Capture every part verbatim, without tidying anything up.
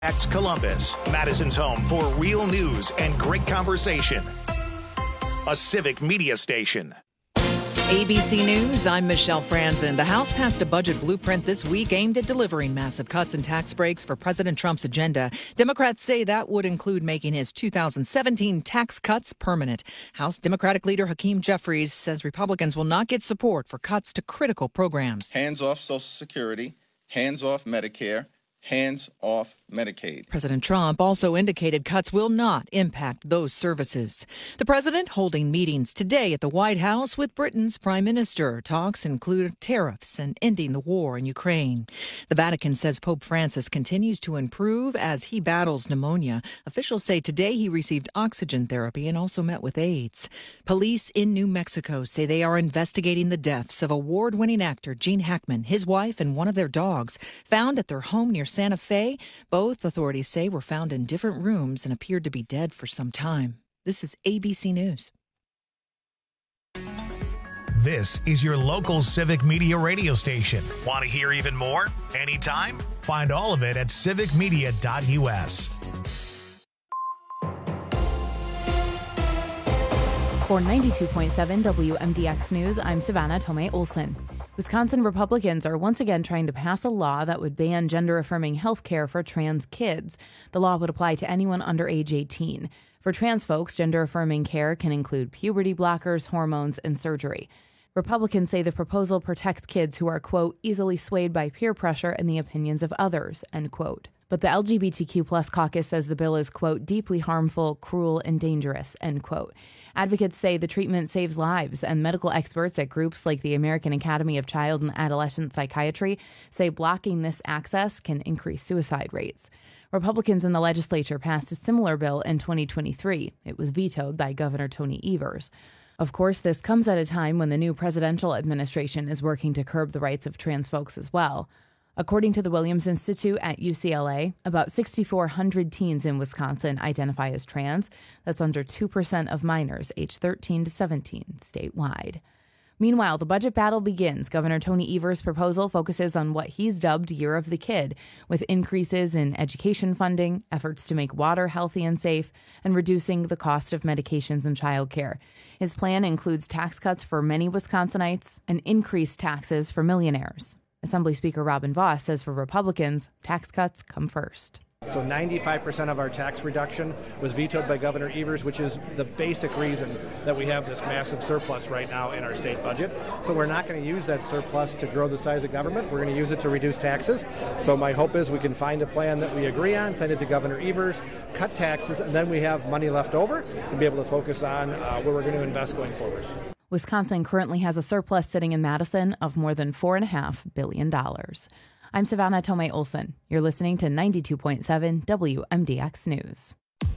X Columbus, Madison's home for real news and great conversation. A civic media station. A B C News, I'm Michelle Franzen. The House passed a budget blueprint this week aimed at delivering massive cuts and tax breaks for President Trump's agenda. Democrats say that would include making his two thousand seventeen tax cuts permanent. House Democratic leader Hakeem Jeffries says Republicans will not get support for cuts to critical programs. Hands off Social Security, hands off Medicare, hands off Medicaid. President Trump also indicated cuts will not impact those services. The president holding meetings today at the White House with Britain's prime minister. Talks include tariffs and ending the war in Ukraine. The Vatican says Pope Francis continues to improve as he battles pneumonia. Officials say today he received oxygen therapy and also met with aides. Police in New Mexico say they are investigating the deaths of award-winning actor Gene Hackman, his wife, and one of their dogs, found at their home near Santa Fe. Both authorities say were found in different rooms and appeared to be dead for some time. This is A B C News. This is your local civic media radio station. Want to hear even more? Anytime? Find all of it at civic media dot U S. For ninety-two point seven W M D X News, I'm Savannah Tomei Olson. Wisconsin Republicans are once again trying to pass a law that would ban gender-affirming health care for trans kids. The law would apply to anyone under age eighteen. For trans folks, gender-affirming care can include puberty blockers, hormones, and surgery. Republicans say the proposal protects kids who are, quote, easily swayed by peer pressure and the opinions of others, end quote. But the L G B T Q plus caucus says the bill is, quote, deeply harmful, cruel, and dangerous, end quote. Advocates say the treatment saves lives, and medical experts at groups like the American Academy of Child and Adolescent Psychiatry say blocking this access can increase suicide rates. Republicans in the legislature passed a similar bill in twenty twenty-three. It was vetoed by Governor Tony Evers. Of course, this comes at a time when the new presidential administration is working to curb the rights of trans folks as well. According to the Williams Institute at U C L A, about six thousand four hundred teens in Wisconsin identify as trans. That's under two percent of minors aged thirteen to seventeen statewide. Meanwhile, the budget battle begins. Governor Tony Evers' proposal focuses on what he's dubbed Year of the Kid, with increases in education funding, efforts to make water healthy and safe, and reducing the cost of medications and childcare. His plan includes tax cuts for many Wisconsinites and increased taxes for millionaires. Assembly Speaker Robin Vos says for Republicans, tax cuts come first. So ninety-five percent of our tax reduction was vetoed by Governor Evers, which is the basic reason that we have this massive surplus right now in our state budget. So we're not going to use that surplus to grow the size of government. We're going to use it to reduce taxes. So my hope is we can find a plan that we agree on, send it to Governor Evers, cut taxes, and then we have money left over to be able to focus on uh, where we're going to invest going forward. Wisconsin currently has a surplus sitting in Madison of more than four point five billion dollars. I'm Savannah Tomei Olson. You're listening to ninety-two point seven W M D X News.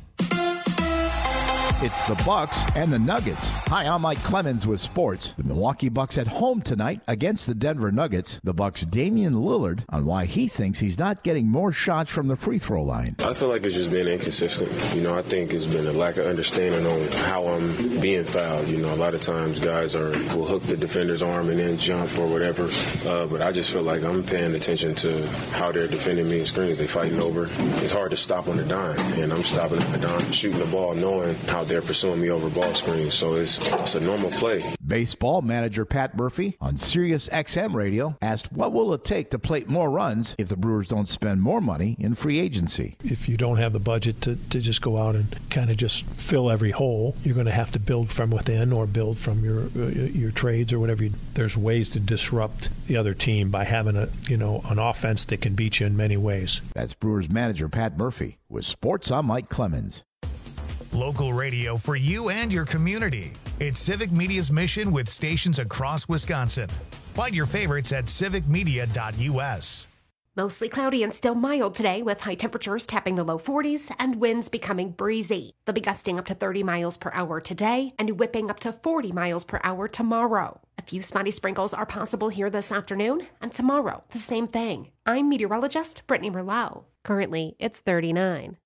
It's the Bucks and the Nuggets. Hi, I'm Mike Clemens with sports. The Milwaukee Bucks at home tonight against the Denver Nuggets. The Bucks' Damian Lillard on why he thinks he's not getting more shots from the free throw line. I feel like it's just been inconsistent. You know, I think it's been a lack of understanding on how I'm being fouled. You know, a lot of times guys are will hook the defender's arm and then jump or whatever. Uh, but I just feel like I'm paying attention to how they're defending me in screens. They're fighting over. It's hard to stop on the dime, and I'm stopping on the dime, shooting the ball, knowing how they're pursuing me over ball screens. So it's it's a normal play. Baseball manager Pat Murphy on Sirius X M radio asked what will it take to plate more runs if the Brewers don't spend more money in free agency. If you don't have the budget to, to just go out and kind of just fill every hole, you're going to have to build from within or build from your uh, your trades or whatever. You, there's ways to disrupt the other team by having a you know an offense that can beat you in many ways. That's Brewers manager Pat Murphy. With sports, I'm Mike Clemens. Local radio for you and your community. It's Civic Media's mission with stations across Wisconsin. Find your favorites at civic media dot U S. Mostly cloudy and still mild today, with high temperatures tapping the low forties and winds becoming breezy. They'll be gusting up to thirty miles per hour today and whipping up to forty miles per hour tomorrow. A few spotty sprinkles are possible here this afternoon, and tomorrow, the same thing. I'm meteorologist Brittany Merlot. Currently, it's thirty-nine.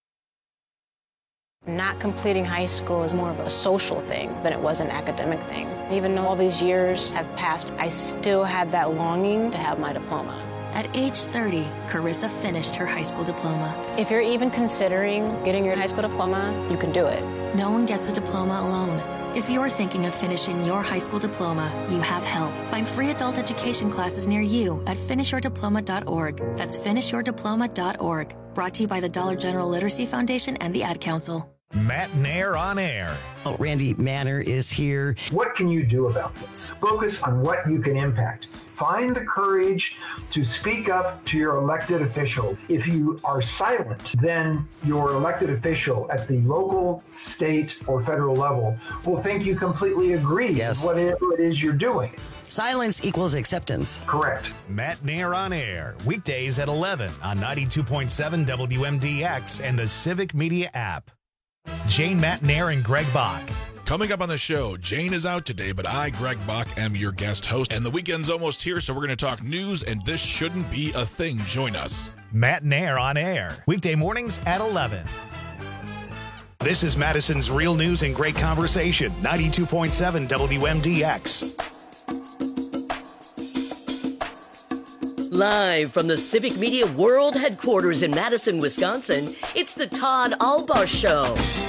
Not completing high school is more of a social thing than it was an academic thing. Even though all these years have passed, I still had that longing to have my diploma. At age thirty, Carissa finished her high school diploma. If you're even considering getting your high school diploma, you can do it. No one gets a diploma alone. If you're thinking of finishing your high school diploma, you have help. Find free adult education classes near you at finish your diploma dot org. That's finish your diploma dot org. Brought to you by the Dollar General Literacy Foundation and the Ad Council. Matt Nair on air. Oh, Randy Manner is here. What can you do about this? Focus on what you can impact. Find the courage to speak up to your elected official. If you are silent, then your elected official at the local, state, or federal level will think you completely agree yes. with whatever it is you're doing. Silence equals acceptance. Correct. Matt Nair on air, weekdays at eleven on ninety-two point seven W M D X and the Civic Media app. Jane Matt Nair and Greg Bach. Coming up on the show, Jane is out today, but I, Greg Bach, am your guest host. And the weekend's almost here, so we're going to talk news, and this shouldn't be a thing. Join us. Matt Nair on air, weekday mornings at eleven. This is Madison's Real News and Great Conversation, ninety-two point seven W M D X. Live from the Civic Media World Headquarters in Madison, Wisconsin, it's the Todd Albaugh Show.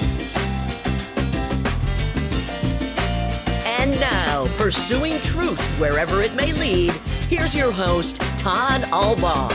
And now, pursuing truth wherever it may lead, here's your host, Todd Albaugh.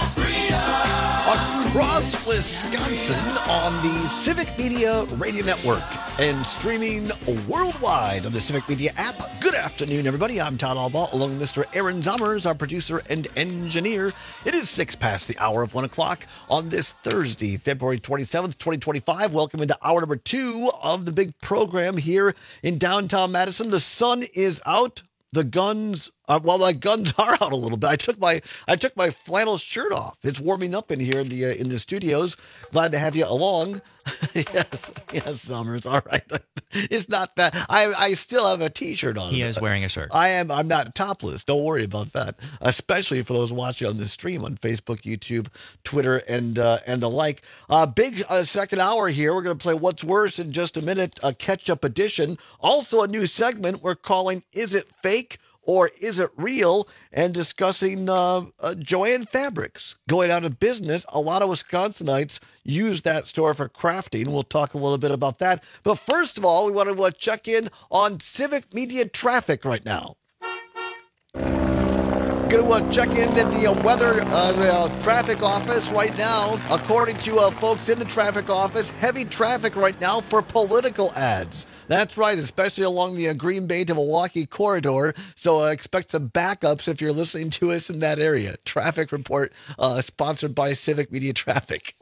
Across Wisconsin on the Civic Media Radio Network and streaming worldwide on the Civic Media app. Good afternoon, everybody. I'm Todd Albaugh, along with Mister Aaron Zommers, our producer and engineer. It is six past the hour of one o'clock on this Thursday, February twenty-seventh, twenty twenty-five. Welcome into hour number two of the big program here in downtown Madison. The sun is out. The guns, uh, well, my guns are out a little bit. I took my I took my flannel shirt off. It's warming up in here in the uh, in the studios. Glad to have you along. yes, yes, Summers. All right. It's not that I I still have a t-shirt on. He is wearing a shirt. I am. I'm not topless. Don't worry about that. Especially for those watching on the stream on Facebook, YouTube, Twitter, and uh, and the like. Uh, big uh, second hour here. We're going to play What's Worse in just a minute. A catch-up edition. Also a new segment we're calling Is It Fake or Is It Real? And discussing uh, uh, Joann Fabrics going out of business. A lot of Wisconsinites use that store for crafting. We'll talk a little bit about that. But first of all, we want to uh, check in on Civic Media traffic right now. Going to uh, check in at the uh, weather uh, uh, traffic office right now. According to uh, folks in the traffic office, heavy traffic right now for political ads. That's right, especially along the uh, Green Bay to Milwaukee corridor. So uh, expect some backups if you're listening to us in that area. Traffic report uh, sponsored by Civic Media Traffic.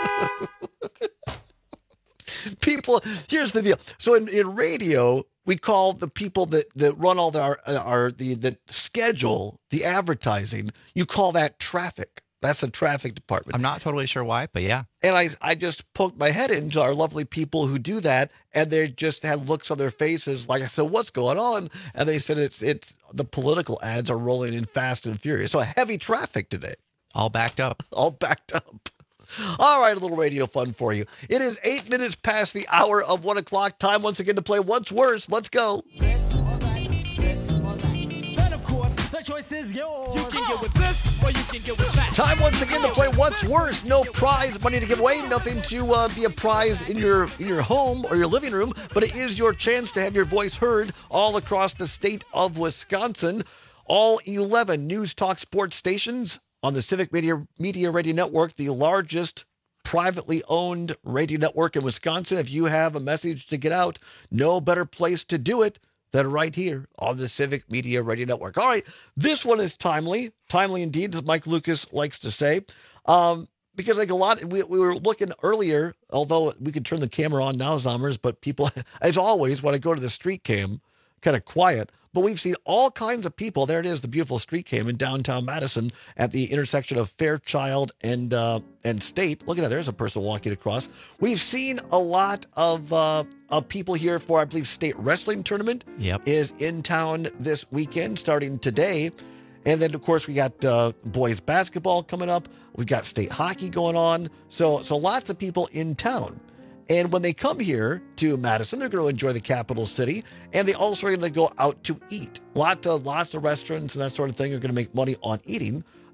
People, here's the deal. So in, in radio, we call the people that, that run all the, our, our the that schedule the advertising. You call that traffic. That's the traffic department. I'm not totally sure why, but yeah. And I I just poked my head into our lovely people who do that, and they just had looks on their faces like I said, "What's going on?" And they said it's it's the political ads are rolling in fast and furious. So heavy traffic today. All backed up. All backed up. All right, a little radio fun for you. It is eight minutes past the hour of one o'clock. Time once again to play What's Worse. Let's go. This or that, this or that. Then, of course, the choice is yours. You can get with this or you can get with that. Time once again to play What's Worse. No prize money to give away. Nothing to uh, be a prize in your in your home or your living room, but it is your chance to have your voice heard all across the state of Wisconsin. All eleven News Talk sports stations on the Civic Media, Media Radio Network, the largest privately owned radio network in Wisconsin. If you have a message to get out, no better place to do it than right here on the Civic Media Radio Network. All right, this one is timely, timely indeed, as Mike Lucas likes to say, um, because like a lot, we, we were looking earlier, although we could turn the camera on now, Zommers, but people, as always, when I go to the street cam, kind of quiet. But we've seen all kinds of people. There it is, the beautiful street cam in downtown Madison at the intersection of Fairchild and uh, and State. Look at that. There's a person walking across. We've seen a lot of, uh, of people here for, I believe, State Wrestling Tournament yep. is in town this weekend, starting today. And then, of course, we got uh, boys basketball coming up. We've got state hockey going on. So, so lots of people in town. And when they come here to Madison, they're going to enjoy the capital city, and they also are going to go out to eat. Lots of, lots of restaurants and that sort of thing are going to make money on eating.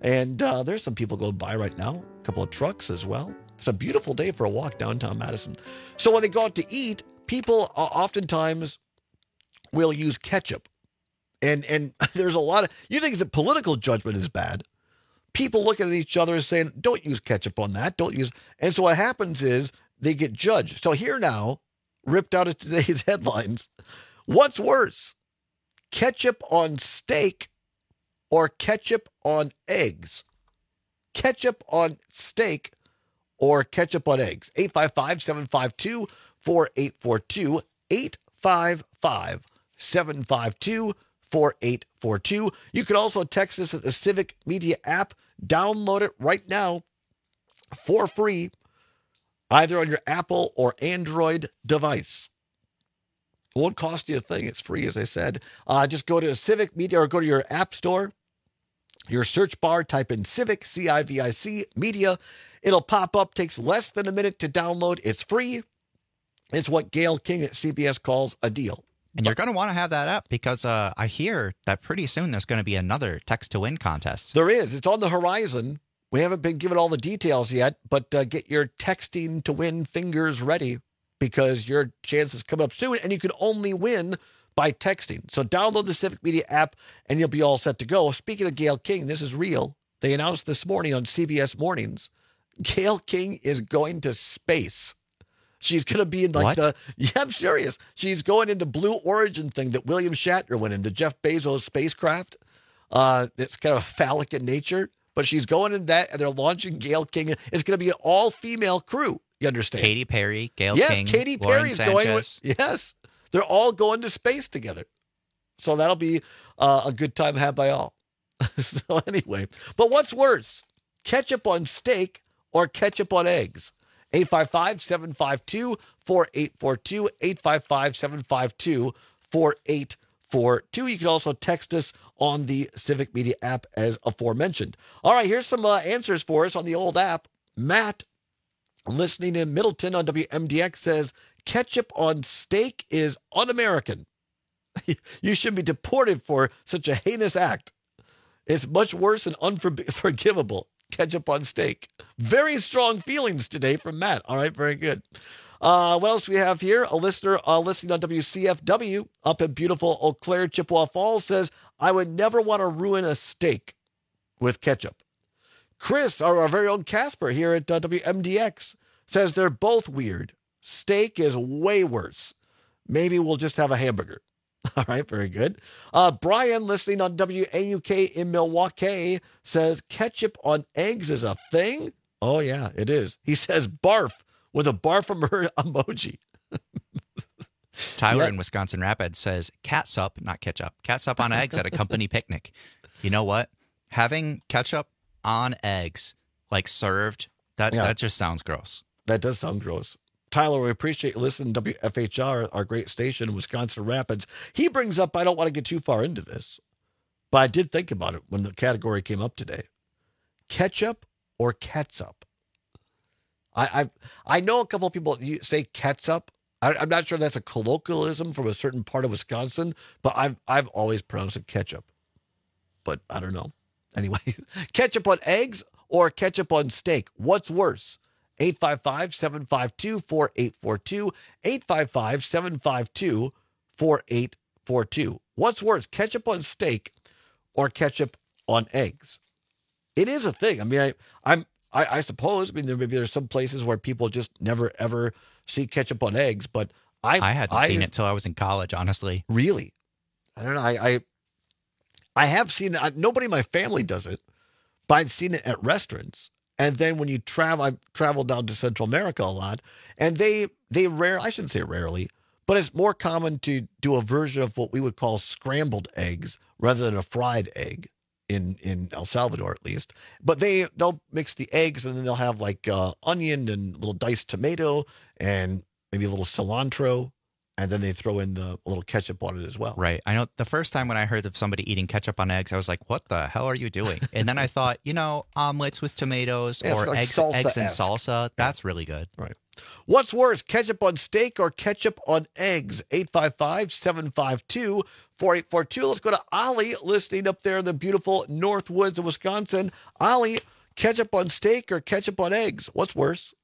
And uh, there's some people going by right now, a couple of trucks as well. It's a beautiful day for a walk downtown Madison. So when they go out to eat, people uh, oftentimes will use ketchup. And and there's a lot of, you think the political judgment is bad. People looking at each other and saying, don't use ketchup on that. Don't use. And so what happens is they get judged. So here now, ripped out of today's headlines, what's worse, ketchup on steak or ketchup on eggs? Ketchup on steak or ketchup on eggs? eight five five, seven five two, four eight four two, eight five five, seven five two, four eight four two. You can also text us at the Civic Media app. Download it right now for free, either on your Apple or Android device. It won't cost you a thing. It's free, as I said. Uh, just go to Civic Media or go to your app store, your search bar, type in Civic, C I V I C, Media. It'll pop up. Takes less than a minute to download. It's free. It's what Gail King at C B S calls a deal. And you're going to want to have that up because uh, I hear that pretty soon there's going to be another text to win contest. There is. It's on the horizon. We haven't been given all the details yet, but uh, get your texting to win fingers ready because your chance is coming up soon, and you can only win by texting. So download the Civic Media app, and you'll be all set to go. Speaking of Gail King, this is real. They announced this morning on C B S Mornings, Gail King is going to space. She's going to be in like what? the, yeah, I'm serious. She's going in the Blue Origin thing that William Shatner went in, the Jeff Bezos spacecraft. Uh, it's kind of phallic in nature, but she's going in that, and they're launching Gail King. It's going to be an all-female crew, you understand? Katy Perry, Gail yes, King, Yes, Katy Perry is going with, yes. They're all going to space together. So that'll be uh, a good time had by all. So anyway, but what's worse, ketchup on steak or ketchup on eggs? eight five five, seven five two, four eight four two, eight five five, seven five two, four eight four two. You can also text us on the Civic Media app as aforementioned. All right, here's some uh, answers for us on the old app. Matt, listening in Middleton on W M D X, says, ketchup on steak is un-American. You should be deported for such a heinous act. It's much worse and unforgivable. Ketchup on steak. Very strong feelings today from Matt. All right, very good. Uh, what else do we have here? A listener uh, listening on W C F W up in beautiful Eau Claire, Chippewa Falls says, I would never want to ruin a steak with ketchup. Chris, our, our very own Casper here at uh, W M D X, says they're both weird. Steak is way worse. Maybe we'll just have a hamburger. All right, very good. Uh, Brian, listening on W A U K in Milwaukee, says ketchup on eggs is a thing? Oh, yeah, it is. He says barf with a barf emoji. Tyler yeah. in Wisconsin Rapids says catsup, not ketchup, catsup on eggs at a company picnic. You know what? Having ketchup on eggs, like served, that, yeah. that just sounds gross. That does sound gross. Tyler, we appreciate you listening to W F H R, our great station in Wisconsin Rapids. He brings up, I don't want to get too far into this, but I did think about it when the category came up today. Ketchup or catsup? I I, I know a couple of people say catsup. I, I'm not sure that's a colloquialism from a certain part of Wisconsin, but I've, I've always pronounced it ketchup. But I don't know. Anyway, ketchup on eggs or ketchup on steak? What's worse? eight five five, seven five two, four eight four two, eight five five, seven five two, four eight four two. What's worse, ketchup on steak or ketchup on eggs? It is a thing. I mean, I, I'm, I, I suppose, I mean, there maybe there's some places where people just never, ever see ketchup on eggs, but I I hadn't I, seen it till I was in college, honestly. Really? I don't know. I, I, I have seen it. Nobody in my family does it, but I've seen it at restaurants. And then when you travel, I've traveled down to Central America a lot, and they, they rare, I shouldn't say rarely, but it's more common to do a version of what we would call scrambled eggs rather than a fried egg in, in El Salvador, at least. But they, they'll mix the eggs, and then they'll have like uh, onion and a little diced tomato and maybe a little cilantro. And then they throw in the little ketchup on it as well. Right. I know the first time when I heard of somebody eating ketchup on eggs, I was like, what the hell are you doing? And then I thought, you know, omelets with tomatoes yeah, or like eggs, eggs and salsa. That's really good. Right. What's worse, ketchup on steak or ketchup on eggs? eight five five, seven five two, four eight four two. Let's go to Ollie, listening up there in the beautiful North Woods of Wisconsin. Ollie, ketchup on steak or ketchup on eggs? What's worse?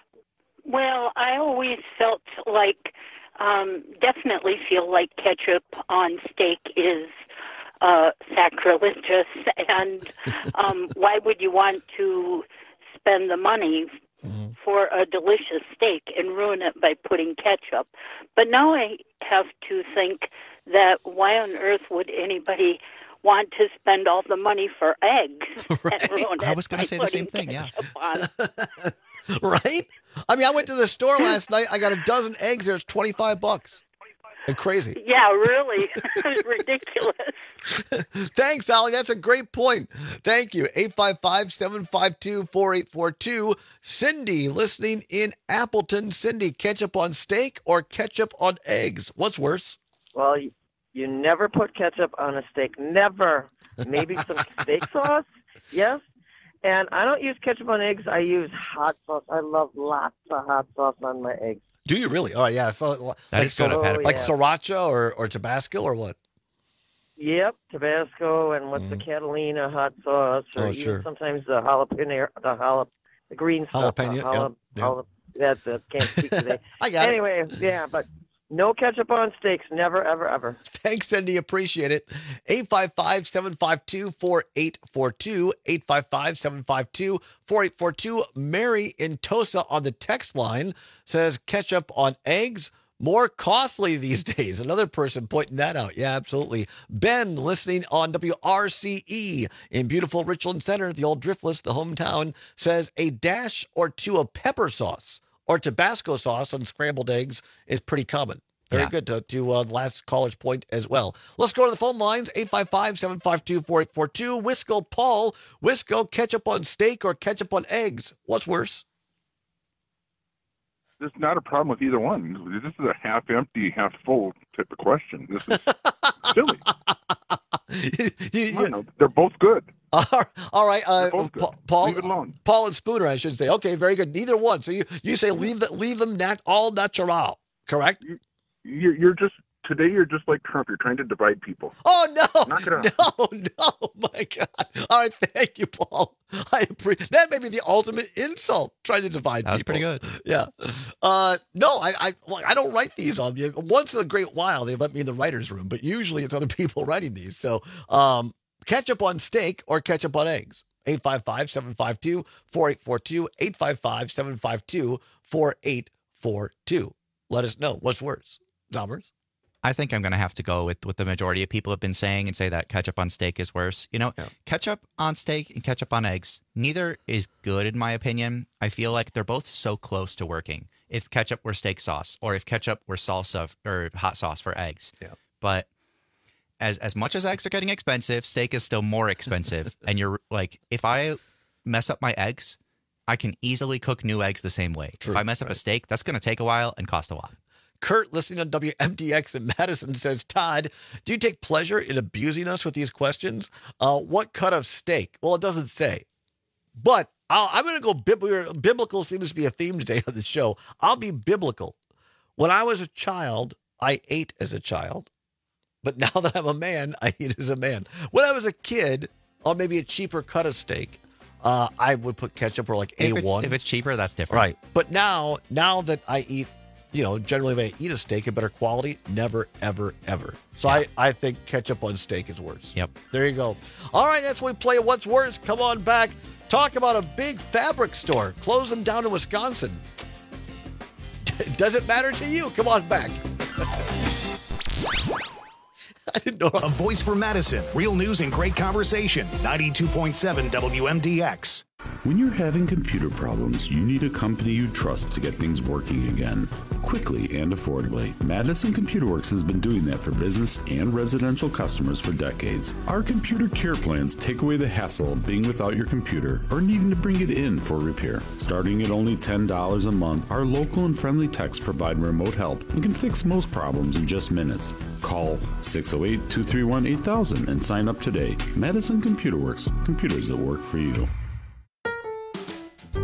Well, I always felt like, um, definitely feel like ketchup on steak is uh, sacrilegious. And um, why would you want to spend the money mm-hmm. for a delicious steak and ruin it by putting ketchup? But now I have to think that why on earth would anybody want to spend all the money for eggs? Right. And ruin I it was going by to say the same putting thing, yeah. ketchup on? Right? I mean, I went to the store last night. I got a dozen eggs there. It's twenty-five bucks. And crazy. Yeah, really. It's ridiculous. Thanks, Ollie. That's a great point. Thank you. eight five five, seven five two, four eight four two. Cindy, listening in Appleton. Cindy, ketchup on steak or ketchup on eggs? What's worse? Well, you, you never put ketchup on a steak. Never. Maybe some steak sauce. Yes. And I don't use ketchup on eggs. I use hot sauce. I love lots of hot sauce on my eggs. Do you really? Oh, yeah. So, that like, is good. so, I've had it like before. sriracha or, or Tabasco or what? Yep, Tabasco and what's mm. the Catalina hot sauce, or oh, even sure. sometimes the jalapeno, the jalap, the green stuff. Jalapeno, uh, jalap, yep, jalap, that's it. Can't speak today. I got anyway, it. Anyway, yeah, but no ketchup on steaks. Never, ever, ever. Thanks, Cindy. Appreciate it. eight five five, seven five two, four eight four two. eight five five, seven five two, four eight four two. Mary in Tosa on the text line says ketchup on eggs, more costly these days. Another person pointing that out. Yeah, absolutely. Ben, listening on W R C E in beautiful Richland Center, the old Driftless, the hometown, says a dash or two of pepper sauce or Tabasco sauce on scrambled eggs is pretty common. Very yeah. good to, to uh, the last caller's point as well. Let's go to the phone lines, eight five five, seven five two, four eight four two. Wisco Paul, Wisco, ketchup on steak or ketchup on eggs? What's worse? There's not a problem with either one. This is a half-empty, half-full type of question. This is silly. you, you, know, they're both good. All right, uh, Paul, Paul, leave it alone. Paul and Spooner, I should say. Okay, very good. Neither one. So you, you say leave the, leave them nat, all natural, correct? You, you're, you're just today. You're just like Trump. You're trying to divide people. Oh no! Knock it out. No, no, my God! All right, thank you, Paul. I appreciate that. May be the ultimate insult, trying to divide. That was people. pretty good. Yeah. Uh, no, I, I, I don't write these on you. Once in a great while, they let me in the writers' room, but usually it's other people writing these. So, um, ketchup on steak or ketchup on eggs? eight five five, seven five two, four eight four two. eight five five, seven five two, four eight four two. Let us know what's worse. Zombers? I think I'm going to have to go with what the majority of people have been saying and say that ketchup on steak is worse. You know, yeah. ketchup on steak and ketchup on eggs, neither is good in my opinion. I feel like they're both so close to working. If ketchup were steak sauce or if ketchup were salsa or hot sauce for eggs. Yeah. But as as much as eggs are getting expensive, steak is still more expensive. And you're like, if I mess up my eggs, I can easily cook new eggs the same way. True, if I mess up right. a steak, that's going to take a while and cost a lot. Kurt, listening on W M D X in Madison, says, Todd, do you take pleasure in abusing us with these questions? Uh, what cut of steak? Well, it doesn't say. But I'll, I'm going to go biblical. Biblical seems to be a theme today on the show. I'll be biblical. When I was a child, I ate as a child. But now that I'm a man, I eat as a man. When I was a kid, or maybe a cheaper cut of steak, uh, I would put ketchup or like if A one. It's, if it's cheaper, that's different. Right. But now, now that I eat, you know, generally if I eat a steak of better quality, never, ever, ever. So yeah. I, I think ketchup on steak is worse. Yep. There you go. All right, that's when we play What's Worse. Come on back. Talk about a big fabric store closing down in Wisconsin. Does it matter to you? Come on back. I didn't know. A voice for Madison. Real news and great conversation. ninety-two point seven W M D X. When you're having computer problems, you need a company you trust to get things working again, quickly and affordably. Madison Computer Works has been doing that for business and residential customers for decades. Our computer care plans take away the hassle of being without your computer or needing to bring it in for repair. Starting at only ten dollars a month, our local and friendly techs provide remote help and can fix most problems in just minutes. Call six oh eight, two three one, eight thousand and sign up today. Madison Computer Works, computers that work for you.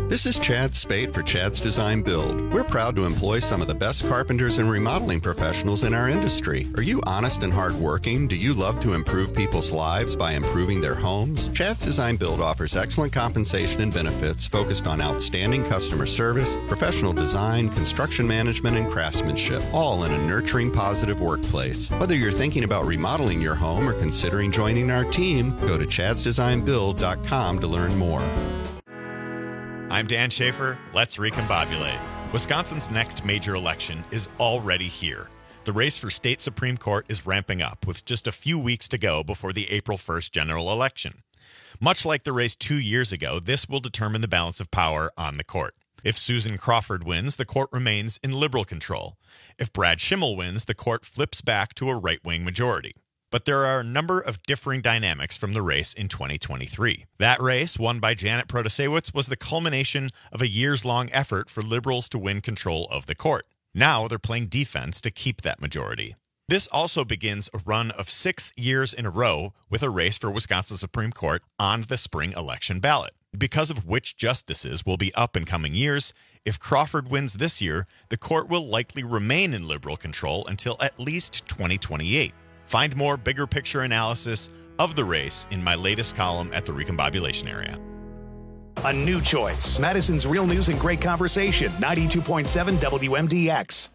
This is Chad Spate for Chad's Design Build. We're proud to employ some of the best carpenters and remodeling professionals in our industry. Are you honest and hardworking? Do you love to improve people's lives by improving their homes? Chad's Design Build offers excellent compensation and benefits focused on outstanding customer service, professional design, construction management, and craftsmanship, all in a nurturing, positive workplace. Whether you're thinking about remodeling your home or considering joining our team, go to chads design build dot com to learn more. I'm Dan Schaefer. Let's recombobulate. Wisconsin's next major election is already here. The race for state Supreme Court is ramping up with just a few weeks to go before the April first general election. Much like the race two years ago, this will determine the balance of power on the court. If Susan Crawford wins, the court remains in liberal control. If Brad Schimmel wins, the court flips back to a right-wing majority. But there are a number of differing dynamics from the race in twenty twenty-three. That race, won by Janet Protasiewicz, was the culmination of a years-long effort for liberals to win control of the court. Now they're playing defense to keep that majority. This also begins a run of six years in a row with a race for Wisconsin Supreme Court on the spring election ballot. Because of which justices will be up in coming years, if Crawford wins this year, the court will likely remain in liberal control until at least twenty twenty-eight. Find more bigger picture analysis of the race in my latest column at the Recombobulation Area. A new choice. Madison's Real News and Great Conversation. ninety-two point seven W M D X.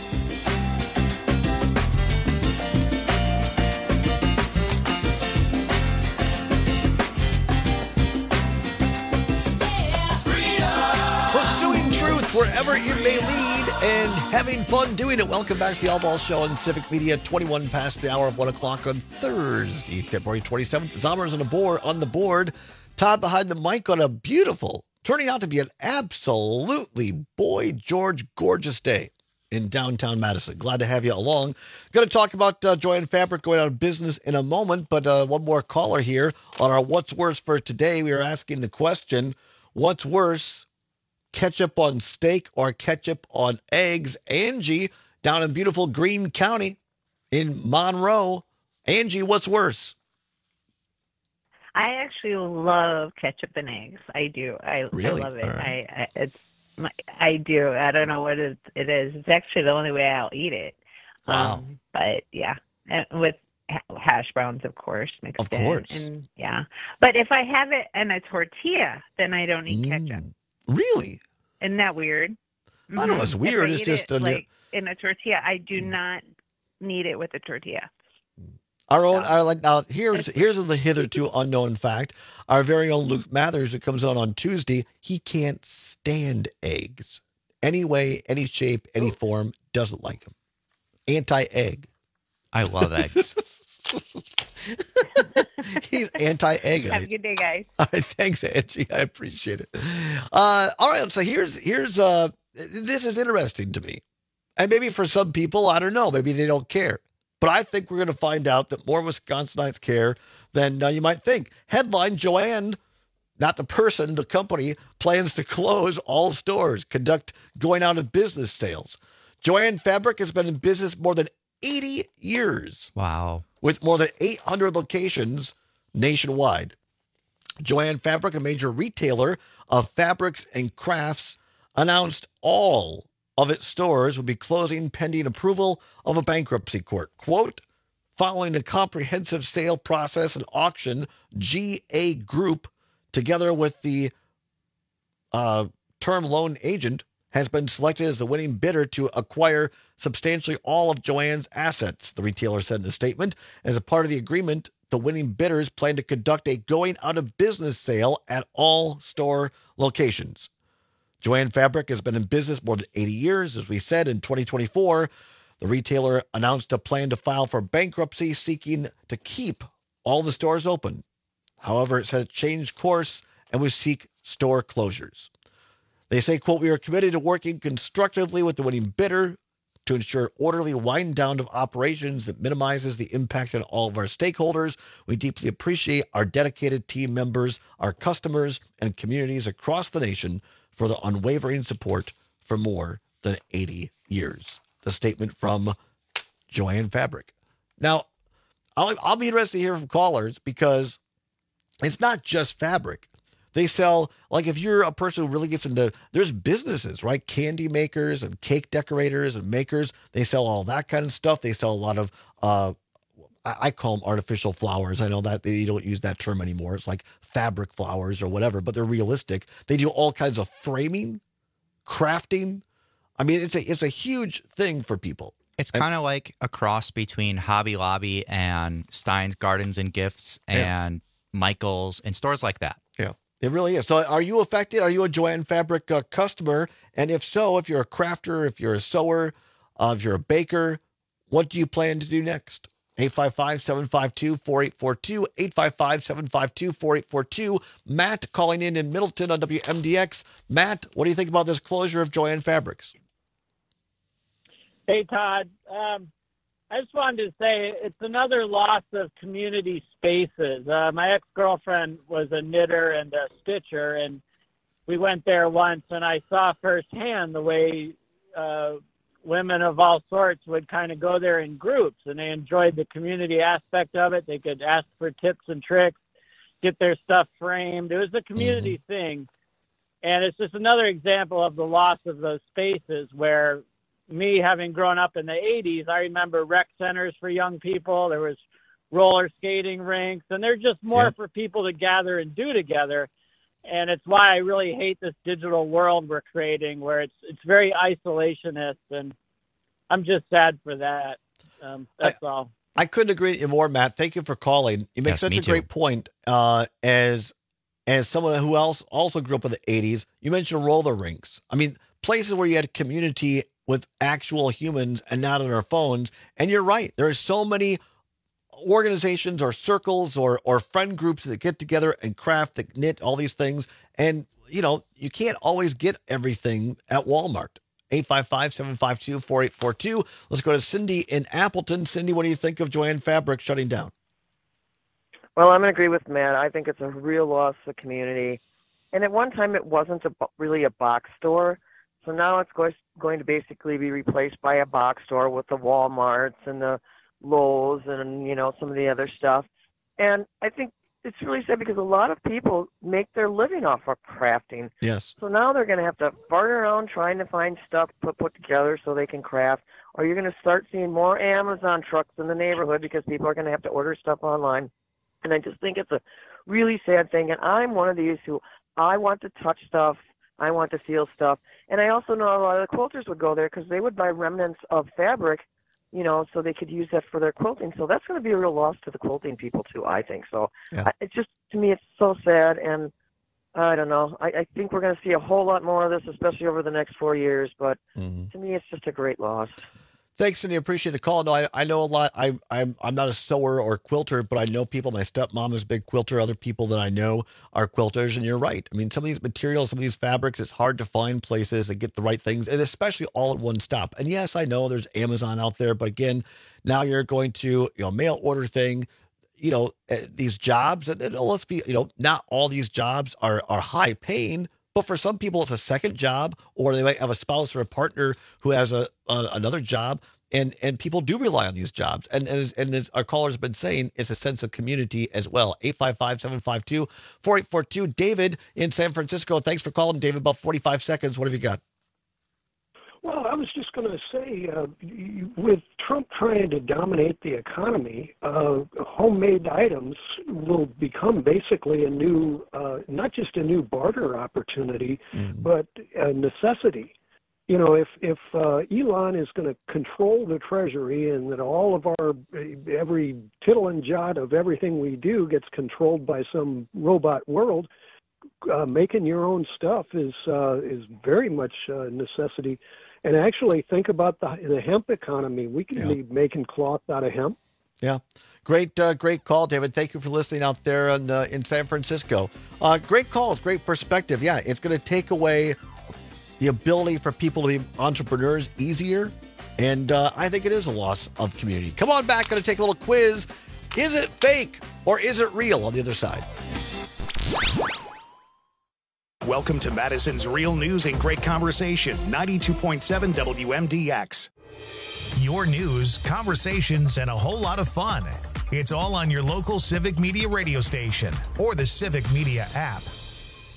Pursuing truth wherever it may lead and having fun doing it. Welcome back to the All Ball Show on Civic Media, twenty-one past the hour of one o'clock on Thursday, February twenty-seventh. Zommers on the board, on the board. Todd behind the mic on a beautiful, turning out to be an absolutely, boy, George, gorgeous day in downtown Madison. Glad to have you along. Going to talk about uh, Joann Fabric going out of business in a moment, but uh, one more caller here on our What's Worse for today. We are asking the question, what's worse, ketchup on steak or ketchup on eggs? Angie, down in beautiful Greene County in Monroe. Angie, what's worse? I actually love ketchup and eggs. I do. I, really? I love it. Right. I, I it's my, I do. I don't know what it, it is. It's actually the only way I'll eat it. Wow. Um, but yeah, and with hash browns, of course, mixed of in. course. And yeah, but if I have it in a tortilla, then I don't eat Mm. ketchup. Really? Isn't that weird? I don't know. It's Mhm. weird. If I It's eat just it, a new- like in a tortilla. I do not need it with a tortilla. Our own, our like now. Here's here's the hitherto unknown fact. Our very own Luke Mathers, who comes out on Tuesday, he can't stand eggs. Any way, any shape, any form, doesn't like them. Anti-egg. I love eggs. He's anti-egg. Have a good day, guys. All right, thanks, Angie. I appreciate it. Uh, all right, so here's here's uh this is interesting to me, and maybe for some people, I don't know, maybe they don't care. But I think we're going to find out that more Wisconsinites care than uh, you might think. Headline, Joann, not the person, the company, plans to close all stores, conduct going out of business sales. Joann Fabric has been in business more than eighty years. Wow. With more than eight hundred locations nationwide. Joann Fabric, a major retailer of fabrics and crafts, announced all of its stores will be closing pending approval of a bankruptcy court. Quote, following a comprehensive sale process and auction, G A Group, together with the uh, term loan agent, has been selected as the winning bidder to acquire substantially all of Joann's assets, the retailer said in a statement. As a part of the agreement, the winning bidders plan to conduct a going out of business sale at all store locations. Joann Fabric has been in business more than eighty years. As we said, in twenty twenty-four, the retailer announced a plan to file for bankruptcy, seeking to keep all the stores open. However, it said it changed course and would seek store closures. They say, quote, we are committed to working constructively with the winning bidder to ensure orderly wind down of operations that minimizes the impact on all of our stakeholders. We deeply appreciate our dedicated team members, our customers, and communities across the nation for the unwavering support for more than eighty years. The statement from Joann Fabric. Now, I'll, I'll be interested to hear from callers because it's not just fabric. They sell, like if you're a person who really gets into, there's businesses, right? Candy makers and cake decorators and makers. They sell all that kind of stuff. They sell a lot of, uh, I, I call them artificial flowers. I know that they, you don't use that term anymore. It's like fabric flowers or whatever, but they're realistic. They do all kinds of framing, crafting. I mean, it's a it's a huge thing for people. It's kind of like a cross between Hobby Lobby and Stein's Gardens and Gifts and yeah. Michael's and stores like that. Yeah, it really is. So are you affected? Are you a Joann Fabric uh, customer? And if so, if you're a crafter, if you're a sewer, uh, if you're a baker, what do you plan to do next? eight five five, seven five two, four eight four two, eight five five, seven five two, four eight four two. Matt calling in in Middleton on W M D X. Matt, what do you think about this closure of Joann Fabrics? Hey, Todd. Um, I just wanted to say it's another loss of community spaces. Uh, my ex-girlfriend was a knitter and a stitcher, and we went there once, and I saw firsthand the way uh, women of all sorts would kind of go there in groups, and they enjoyed the community aspect of it. They could ask for tips and tricks, get their stuff framed. It was a community mm-hmm. thing, and it's just another example of the loss of those spaces where me having grown up in the eighties, I remember rec centers for young people. There was roller skating rinks, and they're just more yep. for people to gather and do together. And it's why I really hate this digital world we're creating, where it's it's very isolationist, and I'm just sad for that. Um, that's I, all. I couldn't agree with you more, Matt. Thank you for calling. You make yes, such a too. great point. Uh, as as someone who else also grew up in the eighties, you mentioned roller rinks. I mean, places where you had community with actual humans and not on our phones. And you're right. There are so many organizations or circles or or friend groups that get together and craft, that knit, all these things. And, you know, you can't always get everything at Walmart. eight five five, seven five two, four eight four two. Let's go to Cindy in Appleton. Cindy, what do you think of Joann Fabric shutting down? Well, I'm going to agree with Matt. I think it's a real loss to the community. And at one time, it wasn't a, really a box store. So now it's going going to basically be replaced by a box store with the Walmarts and the Lowe's and, you know, some of the other stuff. And I think it's really sad because a lot of people make their living off of crafting. Yes. So now they're going to have to fart around trying to find stuff to put together so they can craft. Or you're going to start seeing more Amazon trucks in the neighborhood because people are going to have to order stuff online. And I just think it's a really sad thing. And I'm one of these who I want to touch stuff. I want to feel stuff. And I also know a lot of the quilters would go there because they would buy remnants of fabric, you know, so they could use that for their quilting. So that's going to be a real loss to the quilting people, too, I think. So yeah. it's just, to me, it's so sad. And I don't know. I, I think we're going to see a whole lot more of this, especially over the next four years. But mm-hmm. to me, it's just a great loss. Thanks, Cindy. I appreciate the call. No, I, I know a lot. I, I'm I'm not a sewer or quilter, but I know people. My stepmom is a big quilter. Other people that I know are quilters, and you're right. I mean, some of these materials, some of these fabrics, it's hard to find places that get the right things, and especially all at one stop. And yes, I know there's Amazon out there, but again, now you're going to, you know, mail order thing. You know, these jobs, and, and let's be, you know, not all these jobs are are high paying. But for some people, it's a second job, or they might have a spouse or a partner who has a, a another job, and and people do rely on these jobs. And and, and as our callers have been saying, it's a sense of community as well. eight five five, seven five two, four eight four two. David in San Francisco, thanks for calling, David. About forty-five seconds. What have you got? Well, I was just going to say, uh, with Trump trying to dominate the economy, uh, homemade items will become basically a new, uh, not just a new barter opportunity, mm-hmm. but a necessity. You know, if if uh, Elon is going to control the Treasury and that all of our, every tittle and jot of everything we do gets controlled by some robot world, uh, making your own stuff is uh, is very much a necessity. And actually think about the, the hemp economy. We can yeah. be making cloth out of hemp. Yeah. Great, uh, great call, David. Thank you for listening out there in, uh, in San Francisco. Uh, great calls, great perspective. Yeah, it's going to take away the ability for people to be entrepreneurs easier. And uh, I think it is a loss of community. Come on back. Going to take a little quiz. Is it fake or is it real on the other side? Welcome to Madison's Real News and Great Conversation, ninety-two point seven W M D X. Your news, conversations, and a whole lot of fun. It's all on your local Civic Media radio station or the Civic Media app.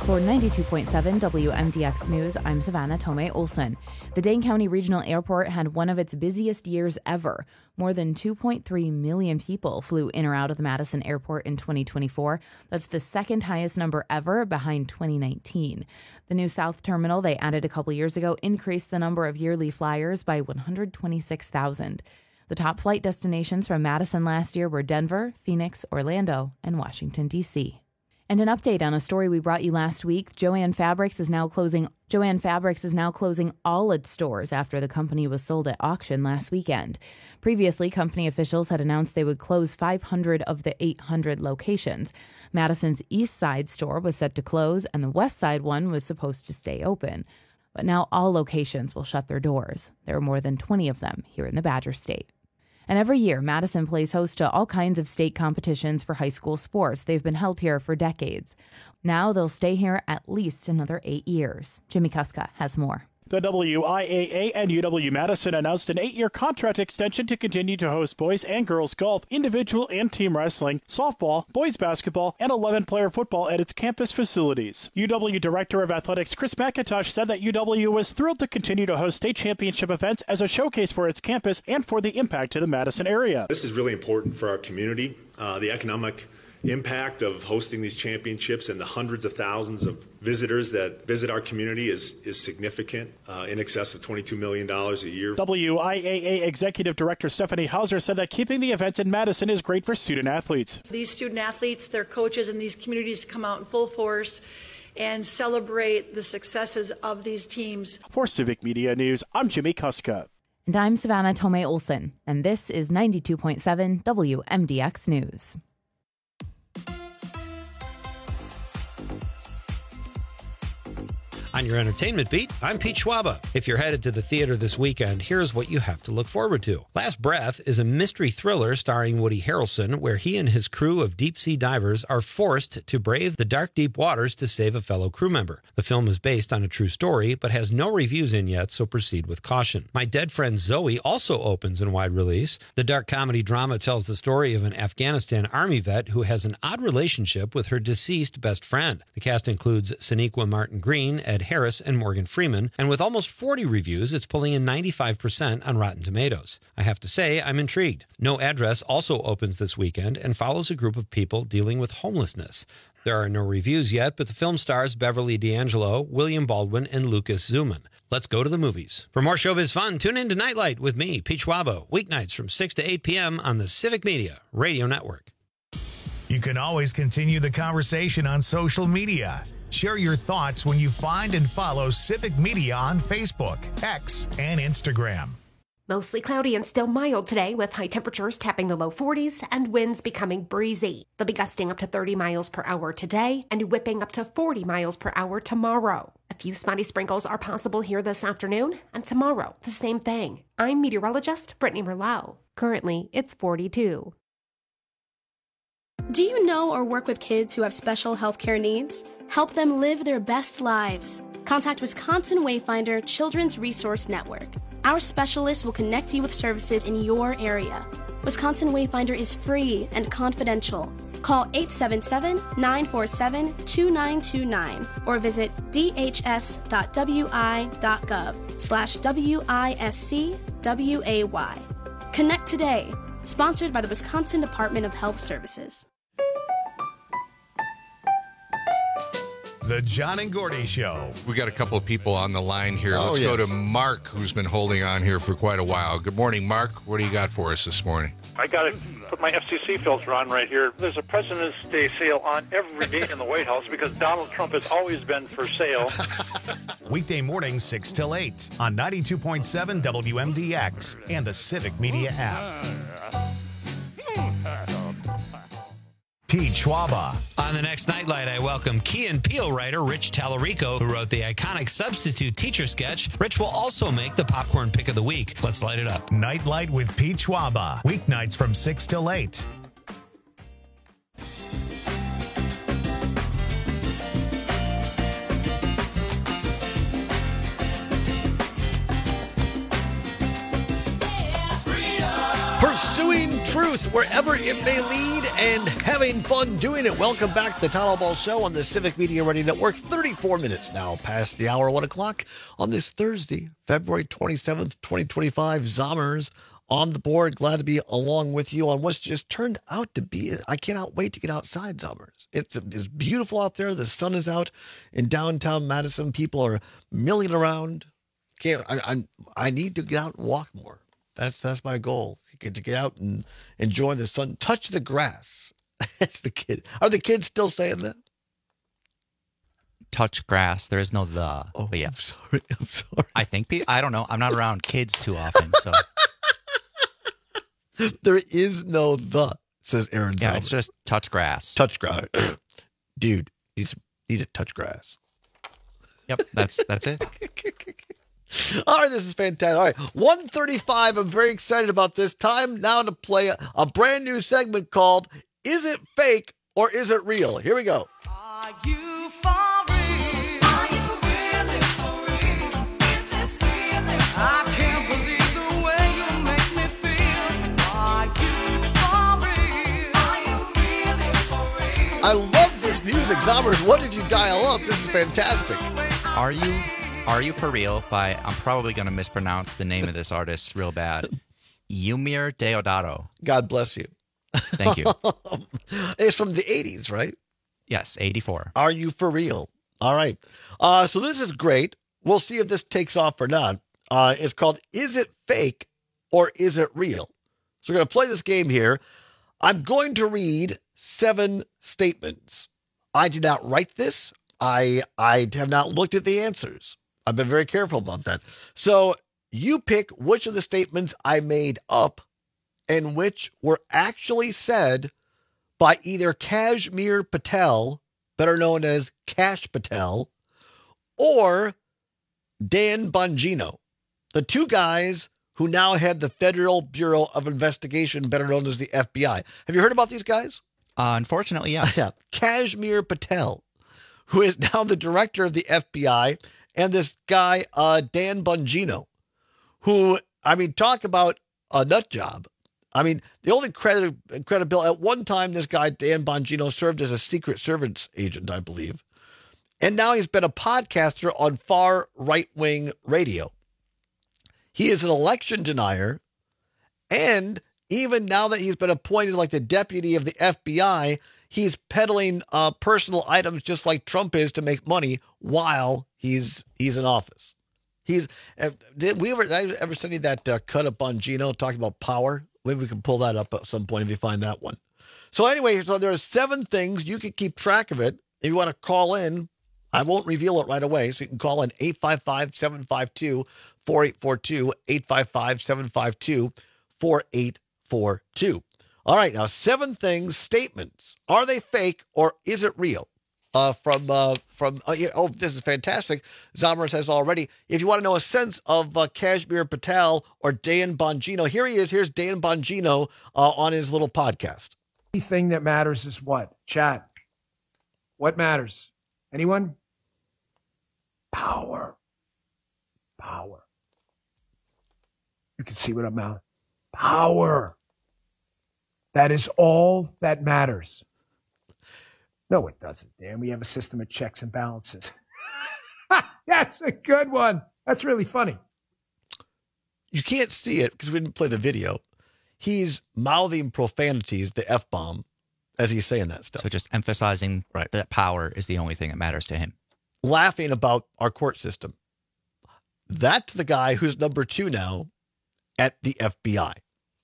For ninety-two point seven W M D X News, I'm Savannah Tomei Olson. The Dane County Regional Airport had one of its busiest years ever. More than two point three million people flew in or out of the Madison Airport in twenty twenty-four. That's the second highest number ever, behind twenty nineteen. The new South Terminal they added a couple years ago increased the number of yearly flyers by one hundred twenty-six thousand. The top flight destinations from Madison last year were Denver, Phoenix, Orlando, and Washington, D C. And an update on a story we brought you last week. Joann Fabrics is now closing Joann Fabrics is now closing all its stores after the company was sold at auction last weekend. Previously, company officials had announced they would close five hundred of the eight hundred locations. Madison's East Side store was set to close, and the West Side one was supposed to stay open. But now all locations will shut their doors. There are more than twenty of them here in the Badger State. And every year, Madison plays host to all kinds of state competitions for high school sports. They've been held here for decades. Now they'll stay here at least another eight years. Jimmy Kuska has more. The W I A A and U W-Madison announced an eight-year contract extension to continue to host boys and girls golf, individual and team wrestling, softball, boys basketball, and eleven-player football at its campus facilities. U W Director of Athletics Chris McIntosh said that U W was thrilled to continue to host state championship events as a showcase for its campus and for the impact to the Madison area. This is really important for our community. Uh, the economic impact of hosting these championships and the hundreds of thousands of visitors that visit our community is is significant, uh, in excess of twenty-two million dollars a year. W I A A Executive Director Stephanie Hauser said that keeping the events in Madison is great for student athletes. These student athletes, their coaches, and these communities come out in full force and celebrate the successes of these teams. For Civic Media News, I'm Jimmy Kuska. And I'm Savannah Tomei Olson, and this is ninety-two point seven W M D X News. On your entertainment beat, I'm Pete Schwaba. If you're headed to the theater this weekend, here's what you have to look forward to. Last Breath is a mystery thriller starring Woody Harrelson, where he and his crew of deep-sea divers are forced to brave the dark, deep waters to save a fellow crew member. The film is based on a true story, but has no reviews in yet, so proceed with caution. My Dead Friend Zoe also opens in wide release. The dark comedy drama tells the story of an Afghanistan Army vet who has an odd relationship with her deceased best friend. The cast includes Sonequa Martin Green, Ed Harris, and Morgan Freeman, and with almost forty reviews, it's pulling in ninety-five percent on Rotten Tomatoes. I have to say, I'm intrigued. No Address also opens this weekend and follows a group of people dealing with homelessness. There are no reviews yet, but the film stars Beverly D'Angelo, William Baldwin, and Lucas Zuman. Let's go to the movies. For more showbiz fun, tune in to Nightlight with me, Pete Schwabo, weeknights from six to eight p.m. on the Civic Media Radio Network. You can always continue the conversation on social media. Share your thoughts when you find and follow Civic Media on Facebook, X, and Instagram. Mostly cloudy and still mild today, with high temperatures tapping the low forties and winds becoming breezy. They'll be gusting up to thirty miles per hour today and whipping up to forty miles per hour tomorrow. A few spotty sprinkles are possible here this afternoon, and tomorrow, the same thing. I'm meteorologist Brittany Merlot. Currently, it's forty-two. Do you know or work with kids who have special healthcare needs? Help them live their best lives. Contact Wisconsin Wayfinder Children's Resource Network. Our specialists will connect you with services in your area. Wisconsin Wayfinder is free and confidential. Call eight seven seven, nine four seven, two nine two nine or visit dhs.wi.gov slash W-I-S-C-W-A-Y. Connect today. Sponsored by the Wisconsin Department of Health Services. The John and Gordy Show. We got a couple of people on the line here. Oh, Let's yes. go to Mark, who's been holding on here for quite a while. Good morning, Mark. What do you got for us this morning? I got to put my F C C filter on right here. There's a President's Day sale on every day in the White House because Donald Trump has always been for sale. Weekday morning, six till eight on ninety-two point seven W M D X and the Civic Media app. Pete Schwaba. On the next Nightlight, I welcome Key and Peele writer Rich Tallarico, who wrote the iconic Substitute Teacher sketch. Rich will also make the popcorn pick of the week. Let's light it up. Nightlight with Pete Schwaba. Weeknights from six till eight. Pursuing truth wherever it may lead and having fun doing it. Welcome back to the Town Hall Ball Show on the Civic Media Radio Network. thirty-four minutes now past the hour, one o'clock on this Thursday, February twenty-seventh, twenty twenty-five. Zommers on the board. Glad to be along with you on what's just turned out to be. I cannot wait to get outside, Zommers. It's, it's beautiful out there. The sun is out in downtown Madison. People are milling around. Can't, I, I, I need to get out and walk more. That's that's my goal. Get to get out and enjoy the sun, touch the grass. That's the kid. Are the kids still saying that? Touch grass. There is no the. Oh, but yes. I'm sorry. I'm sorry. I think pe- I don't know. I'm not around kids too often, so there is no the. Says Aaron. Yeah, Zalman. it's just touch grass. Touch grass, dude. You need to touch grass. Yep, that's that's it. All right, this is fantastic. All right, one thirty-five. I'm very excited about this. Time now to play a, a brand new segment called Is It Fake or Is It Real? Here we go. Are you for real? Are you really for real? Is this real? I can't believe the way you make me feel. Are you for real? Are you really for real? I love this music. Zommers, what did you dial up? This is fantastic. Are you Are You For Real by, I'm probably going to mispronounce the name of this artist real bad, Yumir Deodato. God bless you. Thank you. It's from the eighties, right? Yes, eighty-four. Are you for real? All right. Uh, so this is great. We'll see if this takes off or not. Uh, it's called Is It Fake or Is It Real? So we're going to play this game here. I'm going to read seven statements. I did not write this. I I have not looked at the answers. I've been very careful about that. So you pick which of the statements I made up and which were actually said by either Kashmir Patel, better known as Kash Patel, or Dan Bongino, the two guys who now head the Federal Bureau of Investigation, better known as the F B I. Have you heard about these guys? Uh, unfortunately, yes. Yeah. Kashmir Patel, who is now the director of the F B I, and this guy, uh, Dan Bongino, who, I mean, talk about a nut job. I mean, the only credit, credibility, at one time, this guy, Dan Bongino, served as a Secret Service agent, I believe. And now he's been a podcaster on far right-wing radio. He is an election denier. And even now that he's been appointed like the deputy of the F B I, he's peddling uh, personal items just like Trump is to make money while he's he's in office. He's uh, did we ever did I ever send you that uh, cut of Bongino talking about power? Maybe we can pull that up at some point if you find that one. So anyway, so there are seven things. You can keep track of it. If you want to call in, I won't reveal it right away. So you can call in eight five five, seven five two, four eight four two, eight five five, seven five two, four eight four two. All right, now seven things, statements. Are they fake or is it real? Uh, from, uh, from uh, yeah, oh, this is fantastic. Zommers says already, if you want to know a sense of uh, Kashmir Patel or Dan Bongino, here he is. Here's Dan Bongino uh, on his little podcast. The thing that matters is what? Chat. What matters? Anyone? Power. Power. You can see what I'm mouthing. Power. That is all that matters. No, it doesn't, Dan. We have a system of checks and balances. That's a good one. That's really funny. You can't see it because we didn't play the video. He's mouthing profanities, the F-bomb, as he's saying that stuff. So just emphasizing right. that power is the only thing that matters to him. Laughing about our court system. That's the guy who's number two now at the F B I.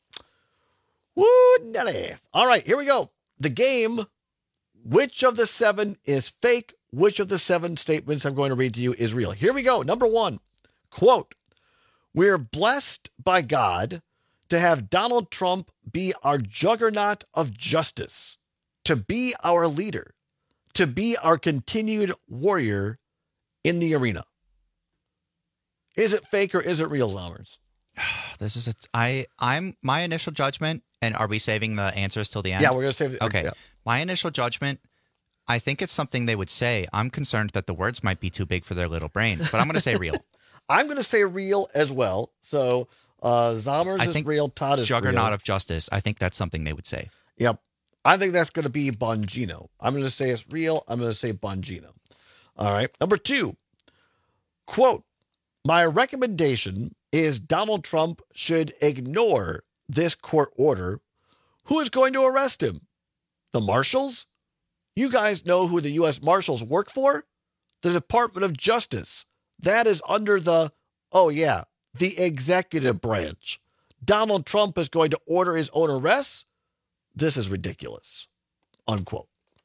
Woo, Nelly. All right, here we go. The game. Which of the seven is fake? Which of the seven statements I'm going to read to you is real? Here we go. Number one, quote, we're blessed by God to have Donald Trump be our juggernaut of justice, to be our leader, to be our continued warrior in the arena. Is it fake or is it real, Zommers? This is a, I, I'm, my initial judgment, and are we saving the answers till the end? Yeah, we're going to save it. Okay. Yeah. My initial judgment, I think it's something they would say. I'm concerned that the words might be too big for their little brains, but I'm going to say real. I'm going to say real as well. So Uh, Zommers I is think real. Todd is Juggernaut real. of Justice. I think that's something they would say. Yep. I think that's going to be Bongino. I'm going to say it's real. I'm going to say Bongino. All right. Number two, quote, my recommendation is Donald Trump should ignore this court order. Who is going to arrest him? The marshals? You guys know who the U S Marshals work for? The Department of Justice. That is under the, oh yeah, the executive branch. Donald Trump is going to order his own arrests? This is ridiculous. Unquote.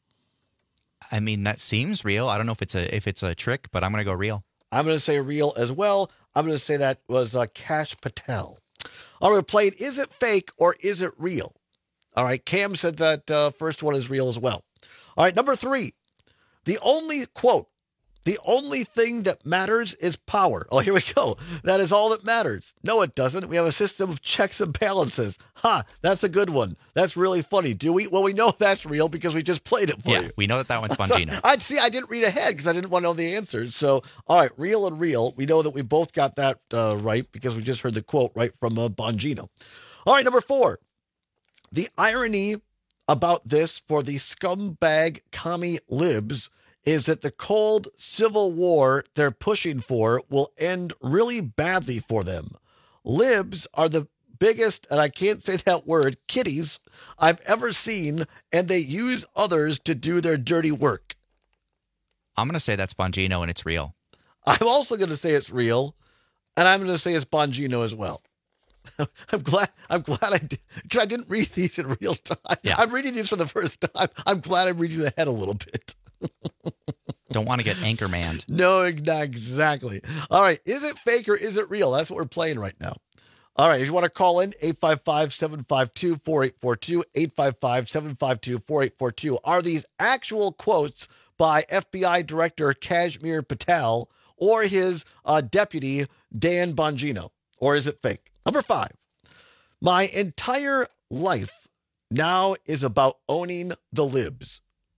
I mean, that seems real. I don't know if it's a if it's a trick, but I'm going to go real. I'm going to say real as well. I'm going to say that was uh, Kash Patel. All right, we're playing Is It Fake or Is It Real? All right, Cam said that uh, first one is real as well. All right, number three. The only, quote, the only thing that matters is power. Oh, here we go. That is all that matters. No, it doesn't. We have a system of checks and balances. Ha, huh, that's a good one. That's really funny. Do we? Well, we know that's real because we just played it for yeah, you. we know that that one's Bongino. So, I'd see. I didn't read ahead because I didn't want to know the answers. So, all right, real and real. We know that we both got that uh, right because we just heard the quote right from uh, Bongino. All right, number four. The irony about this for the scumbag commie libs is that the cold civil war they're pushing for will end really badly for them. Libs are the biggest, and I can't say that word, kitties I've ever seen, and they use others to do their dirty work. I'm going to say that's Bongino and it's real. I'm also going to say it's real, and I'm going to say it's Bongino as well. I'm glad. I'm glad I did because I didn't read these in real time. Yeah. I'm reading these for the first time. I'm glad I'm reading ahead a little bit. Don't want to get anchormanned. No, not exactly. All right. Is it fake or is it real? That's what we're playing right now. All right. If you want to call in, eight five five, seven five two, four eight four two, eight five five, seven five two, four eight four two. Are these actual quotes by F B I Director Kashmir Patel or his uh, deputy, Dan Bongino? Or is it fake? Number five. My entire life now is about owning the libs.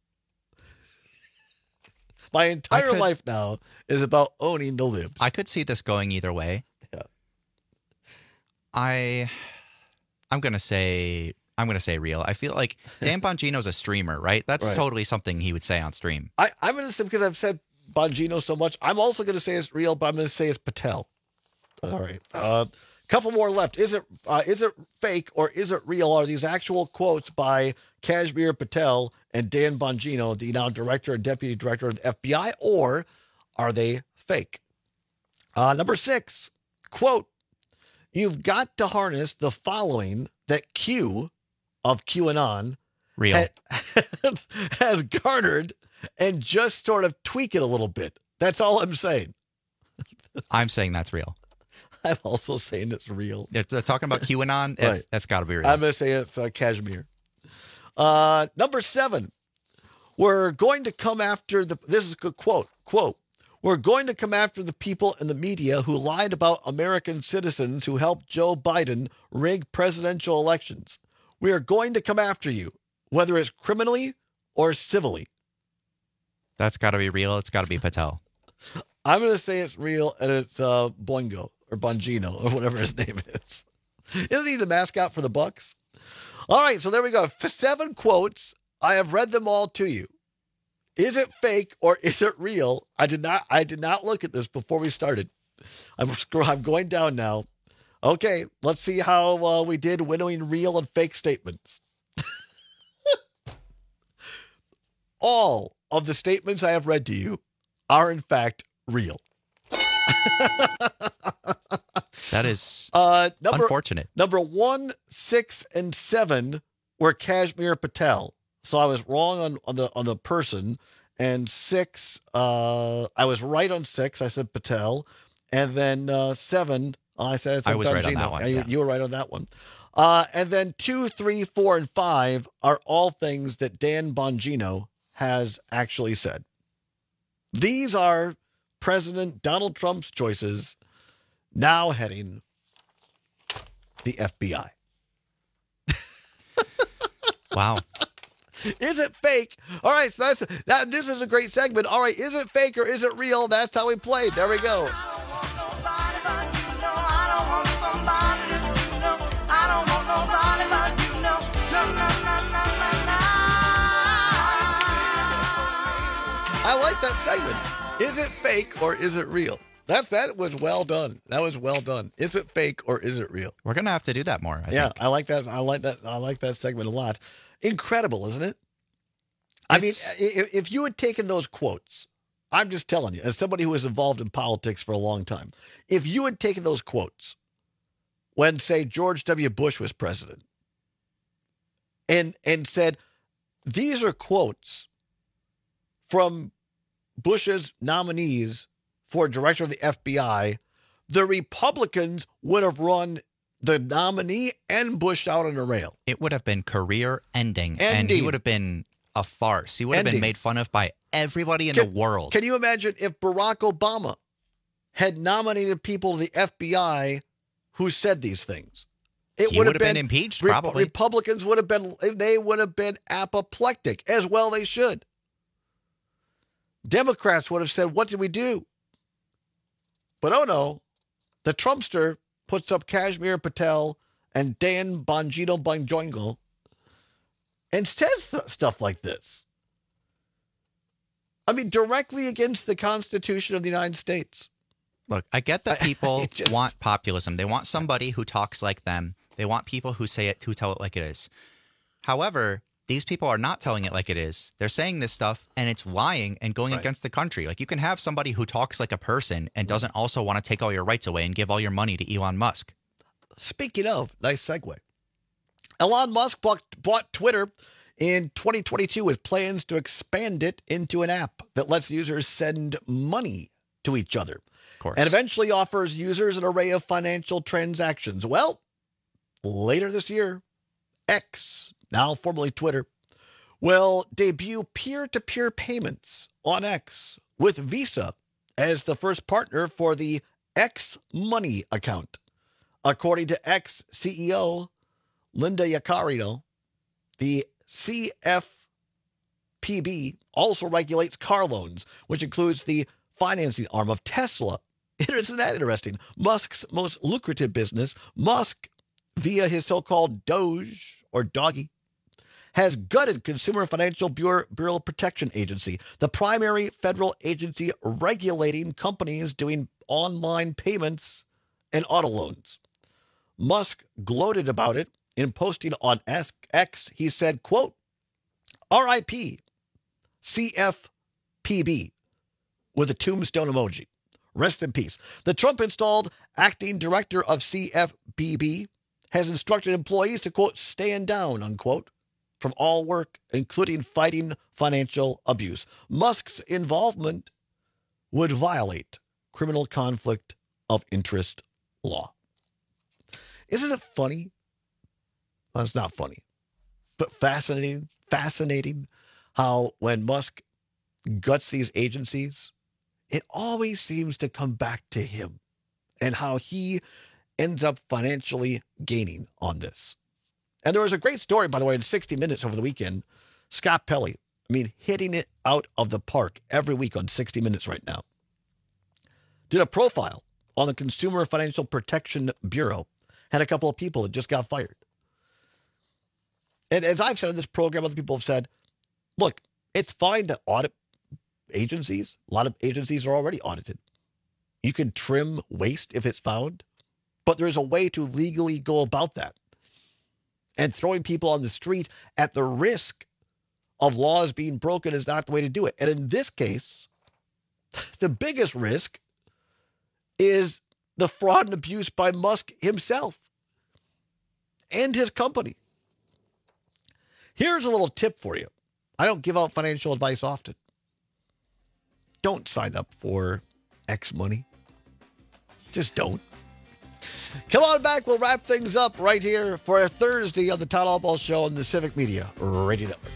My entire could, life now is about owning the libs. I could see this going either way. Yeah. I, I'm gonna say I'm gonna say real. I feel like Dan Bongino's a streamer, right? That's Right. totally something he would say on stream. I, I'm going to say, because I've said Bongino so much, I'm also going to say it's real, but I'm going to say it's Patel. All right. Uh, couple more left. Is it uh, is it fake or is it real? Are these actual quotes by Kashmir Patel and Dan Bongino, the now director and deputy director of the F B I, or are they fake? Uh, number six, quote, you've got to harness the following that Q of QAnon Real. ha- has garnered and just sort of tweak it a little bit. That's all I'm saying. I'm saying that's real. I'm also saying it's real. They're, they're talking about QAnon. Right. It's, that's got to be real. I'm going to say it's uh, Kashmir. Uh, number seven, we're going to come after the, this is a good quote, quote, we're going to come after the people in the media who lied about American citizens who helped Joe Biden rig presidential elections. We are going to come after you, whether it's criminally or civilly. That's got to be real. It's got to be Patel. I'm going to say it's real, and it's uh, Boingo or Bongino or whatever his name is. Isn't he the mascot for the Bucks? All right, so there we go. Seven quotes. I have read them all to you. Is it fake or is it real? I did not. I did not look at this before we started. I'm I'm going down now. Okay, let's see how uh, we did winnowing real and fake statements. All of the statements I have read to you are in fact real. That is uh, number, unfortunate. Number one, six, and seven were Kashmir Patel. So I was wrong on, on the on the person. And six, uh, I was right on six. I said Patel. And then uh, seven, I said, I, said I was Bongino. right on that one. Yeah, you, Yeah. you were right on that one. Uh, and then two, three, four, and five are all things that Dan Bongino has actually said. These are President Donald Trump's choices now heading the F B I. Wow. Is it fake? All right, so that's that. This is a great segment. All right, is it fake or is it real? That's how we played. There we go. I don't want somebody I like that segment. Is it fake or is it real? That that was well done. That was well done. Is it fake or is it real? We're gonna have to do that more. I yeah, think. I like that. I like that. I like that segment a lot. Incredible, isn't it? I mean, if, if you had taken those quotes, I'm just telling you, as somebody who was involved in politics for a long time, if you had taken those quotes when, say, George W. Bush was president, and and said, these are quotes from Bush's nominees for director of the F B I, the Republicans would have run the nominee and Bush out on a rail. It would have been career ending, Ending. and he would have been a farce. He would have Ending. been made fun of by everybody in Can- the world. Can you imagine if Barack Obama had nominated people to the F B I who said these things? It He would would have been impeached, probably. Republicans would have been, they would have been apoplectic, as well they should. Democrats would have said, what did we do? But oh no, the Trumpster puts up Kashmir Patel and Dan Bongino Bonjoingo and says th- stuff like this. I mean, directly against the Constitution of the United States. Look, I get that people It just- want populism. They want somebody who talks like them. They want people who say it, who tell it like it is. However, these people are not telling it like it is. They're saying this stuff, and it's lying and going Right. against the country. Like, you can have somebody who talks like a person and doesn't also want to take all your rights away and give all your money to Elon Musk. Speaking of, nice segue. Elon Musk bought, bought Twitter in twenty twenty-two with plans to expand it into an app that lets users send money to each other. Of course. And eventually offers users an array of financial transactions. Well, later this year, X, now formerly Twitter, will debut peer-to-peer payments on X with Visa as the first partner for the X Money account. According to X C E O Linda Yaccarino, the C F P B also regulates car loans, which includes the financing arm of Tesla. Isn't that interesting? Musk's most lucrative business, Musk, via his so-called Doge or Doggy, has gutted Consumer Financial Bureau, Bureau Protection Agency, the primary federal agency regulating companies doing online payments and auto loans. Musk gloated about it in posting on X. He said, quote, R I P C F P B with a tombstone emoji. Rest in peace. The Trump-installed acting director of C F P B has instructed employees to, quote, stand down, unquote, from all work, including fighting financial abuse. Musk's involvement would violate criminal conflict of interest law. Isn't it funny? Well, it's not funny, but fascinating, fascinating how when Musk guts these agencies, it always seems to come back to him and how he ends up financially gaining on this. And there was a great story, by the way, in sixty minutes over the weekend. Scott Pelley, I mean, hitting it out of the park every week on sixty minutes right now, did a profile on the Consumer Financial Protection Bureau, had a couple of people that just got fired. And as I've said in this program, other people have said, look, it's fine to audit agencies. A lot of agencies are already audited. You can trim waste if it's found, but there's a way to legally go about that. And throwing people on the street at the risk of laws being broken is not the way to do it. And in this case, the biggest risk is the fraud and abuse by Musk himself and his company. Here's a little tip for you. I don't give out financial advice often. Don't sign up for X Money. Just don't. Come on back. We'll wrap things up right here for a Thursday on the Todd Albaugh Show on the Civic Media Radio Network.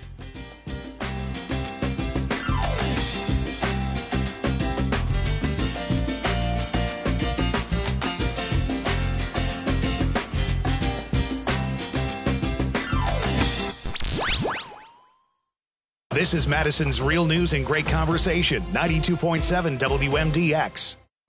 This is Madison's Real News and Great Conversation, ninety-two point seven W M D X.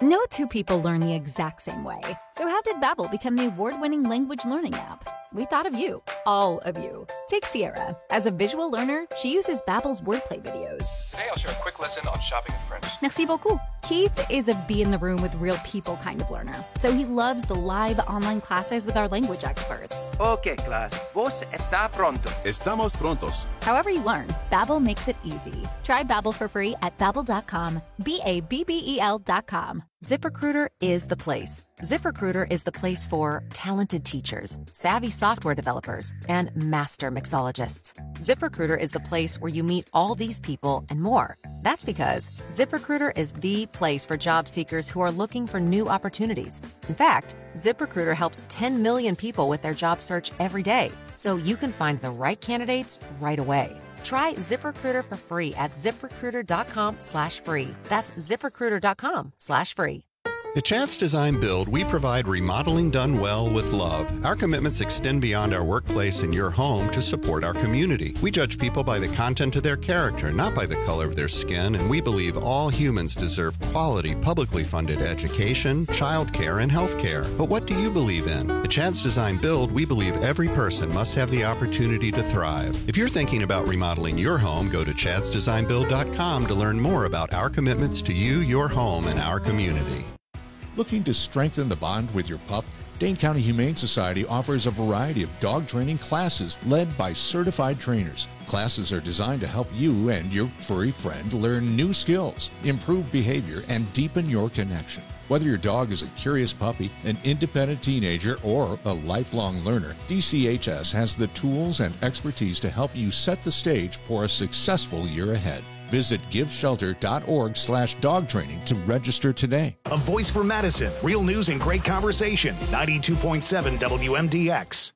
No two people learn the exact same way. So how did Babbel become the award-winning language learning app? We thought of you, all of you. Take Sierra. As a visual learner, she uses Babbel's wordplay videos. Today I'll share a quick lesson on shopping in French. Merci beaucoup. Keith is a be in the room with real people kind of learner, so he loves the live online classes with our language experts. Okay, class. Vos está pronto. Estamos prontos. However you learn, Babbel makes it easy. Try Babbel for free at babbel dot com. B A B B E L dot com. ZipRecruiter is the place. ZipRecruiter is the place for talented teachers, savvy software developers, and master mixologists. ZipRecruiter is the place where you meet all these people and more. That's because ZipRecruiter is the place for job seekers who are looking for new opportunities. In fact, ZipRecruiter helps ten million people with their job search every day, so you can find the right candidates right away. Try ZipRecruiter for free at ZipRecruiter.com slash free. That's ZipRecruiter.com slash free. At Chance Design Build, we provide remodeling done well with love. Our commitments extend beyond our workplace and your home to support our community. We judge people by the content of their character, not by the color of their skin, and we believe all humans deserve quality, publicly funded education, childcare, and health care. But what do you believe in? At Chance Design Build, we believe every person must have the opportunity to thrive. If you're thinking about remodeling your home, go to chads design build dot com to learn more about our commitments to you, your home, and our community. Looking to strengthen the bond with your pup? Dane County Humane Society offers a variety of dog training classes led by certified trainers. Classes are designed to help you and your furry friend learn new skills, improve behavior, and deepen your connection. Whether your dog is a curious puppy, an independent teenager, or a lifelong learner, D C H S has the tools and expertise to help you set the stage for a successful year ahead. Visit giveshelter.org slash dog training to register today. A voice for Madison. Real news and great conversation. ninety-two point seven W M D X.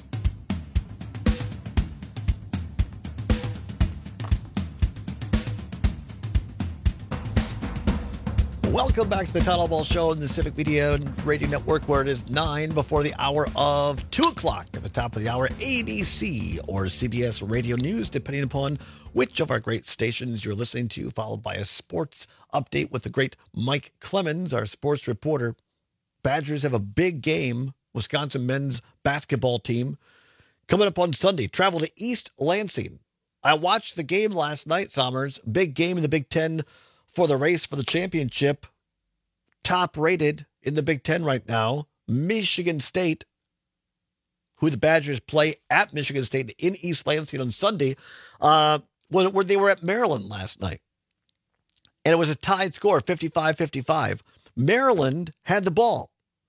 Welcome back to the Title Ball Show on the Civic Media Radio Network, where it is nine before the hour of two o'clock. At the top of the hour, A B C or C B S Radio News, depending upon which of our great stations you're listening to, followed by a sports update with the great Mike Clemens, our sports reporter. Badgers have a big game. Wisconsin men's basketball team coming up on Sunday. Travel to East Lansing. I watched the game last night, Sommers. Big game in the Big Ten for the race for the championship. Top rated in the Big Ten right now, Michigan State, who the Badgers play at Michigan State in East Lansing on Sunday, uh, when, where they were at Maryland last night. And it was a tied score, fifty-five fifty-five. Maryland had the ball.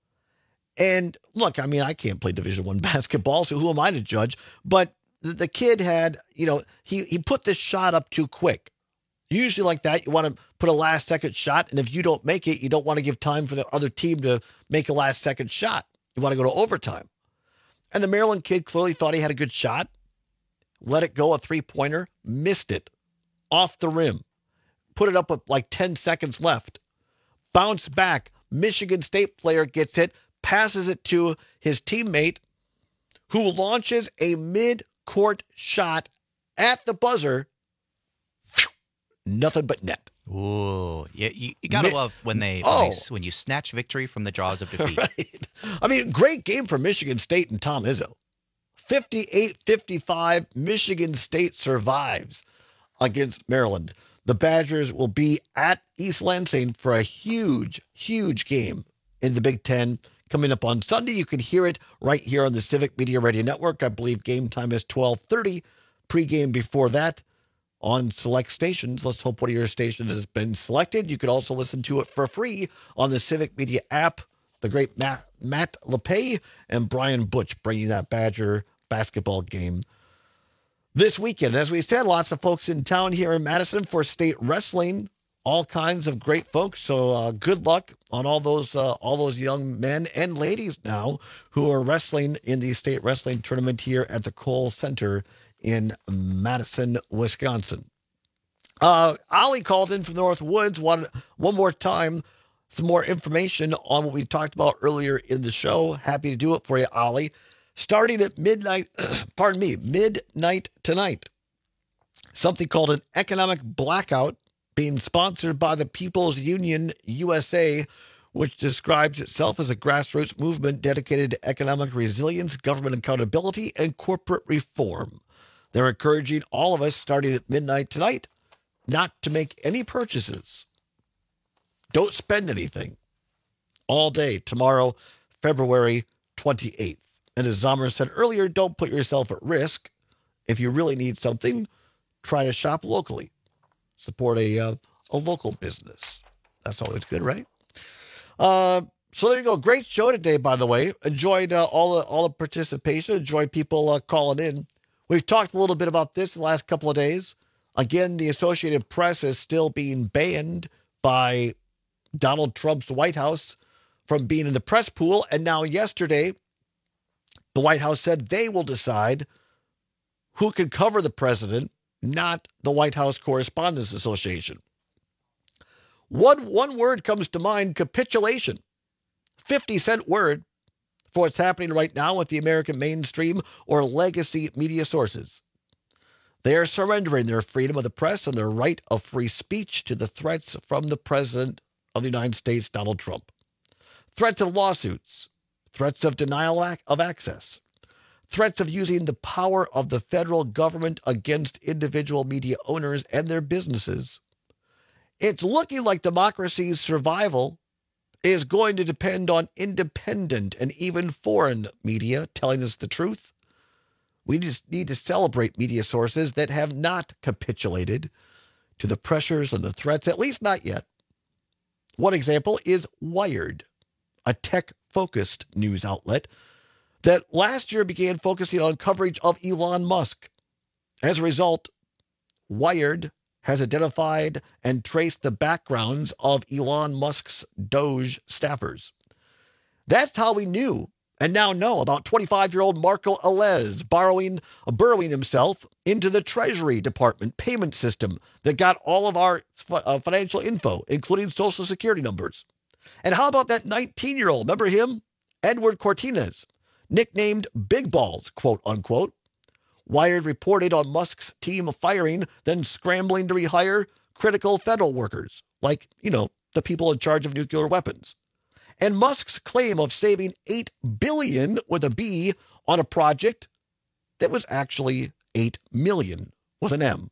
And look, I mean, I can't play Division I basketball, so who am I to judge? But the, the kid had, you know, he, he put this shot up too quick. Usually like that, you want to put a last-second shot, and if you don't make it, you don't want to give time for the other team to make a last-second shot. You want to go to overtime. And the Maryland kid clearly thought he had a good shot, let it go, a three-pointer, missed it, off the rim, put it up with like ten seconds left, bounce back, Michigan State player gets it, passes it to his teammate, who launches a mid-court shot at the buzzer. Nothing but net. Ooh, yeah, you, you gotta Mi- love when they, Oh. when they when you snatch victory from the jaws of defeat. Right. I mean, great game for Michigan State and Tom Izzo. fifty-eight fifty-five, Michigan State survives against Maryland. The Badgers will be at East Lansing for a huge, huge game in the Big Ten coming up on Sunday. You can hear it right here on the Civic Media Radio Network. I believe game time is twelve thirty. Pre-game before that on select stations. Let's hope one of your stations has been selected. You could also listen to it for free on the Civic Media app. The great Matt, Matt LePay and Brian Butch bringing that Badger basketball game this weekend. As we said, lots of folks in town here in Madison for state wrestling. All kinds of great folks. So uh, good luck on all those uh, all those young men and ladies now who are wrestling in the state wrestling tournament here at the Cole Center in Madison, Wisconsin. Uh, Ollie called in from the North Woods. One, one more time, some more information on what we talked about earlier in the show. Happy to do it for you, Ollie. Starting at midnight, pardon me, midnight tonight, something called an economic blackout being sponsored by the People's Union U S A, which describes itself as a grassroots movement dedicated to economic resilience, government accountability, and corporate reform. They're encouraging all of us, starting at midnight tonight, not to make any purchases. Don't spend anything all day tomorrow, February twenty-eighth. And as Zomer said earlier, don't put yourself at risk. If you really need something, try to shop locally. Support a uh, a local business. That's always good, right? Uh, so there you go. Great show today, by the way. Enjoyed uh, all the all the participation. Enjoyed people uh, calling in. We've talked a little bit about this in the last couple of days. Again, the Associated Press is still being banned by Donald Trump's White House from being in the press pool. And now yesterday, the White House said they will decide who can cover the president, not the White House Correspondents Association. One, one word comes to mind: capitulation. fifty cent word for what's happening right now with the American mainstream or legacy media sources. They are surrendering their freedom of the press and their right of free speech to the threats from the President of the United States, Donald Trump. Threats of lawsuits, threats of denial of access, threats of using the power of the federal government against individual media owners and their businesses. It's looking like democracy's survival is going to depend on independent and even foreign media telling us the truth. We just need to celebrate media sources that have not capitulated to the pressures and the threats, at least not yet. One example is Wired, a tech-focused news outlet that last year began focusing on coverage of Elon Musk. As a result, Wired has identified and traced the backgrounds of Elon Musk's Doge staffers. That's how we knew and now know about twenty-five-year-old Marco Alez borrowing, burrowing himself into the Treasury Department payment system that got all of our uh, financial info, including Social Security numbers. And how about that nineteen-year-old, remember him? Edward Cortines, nicknamed Big Balls, quote unquote. Wired reported on Musk's team firing, then scrambling to rehire critical federal workers, like, you know, the people in charge of nuclear weapons. And Musk's claim of saving eight billion dollars with a B on a project that was actually eight million dollars with an M.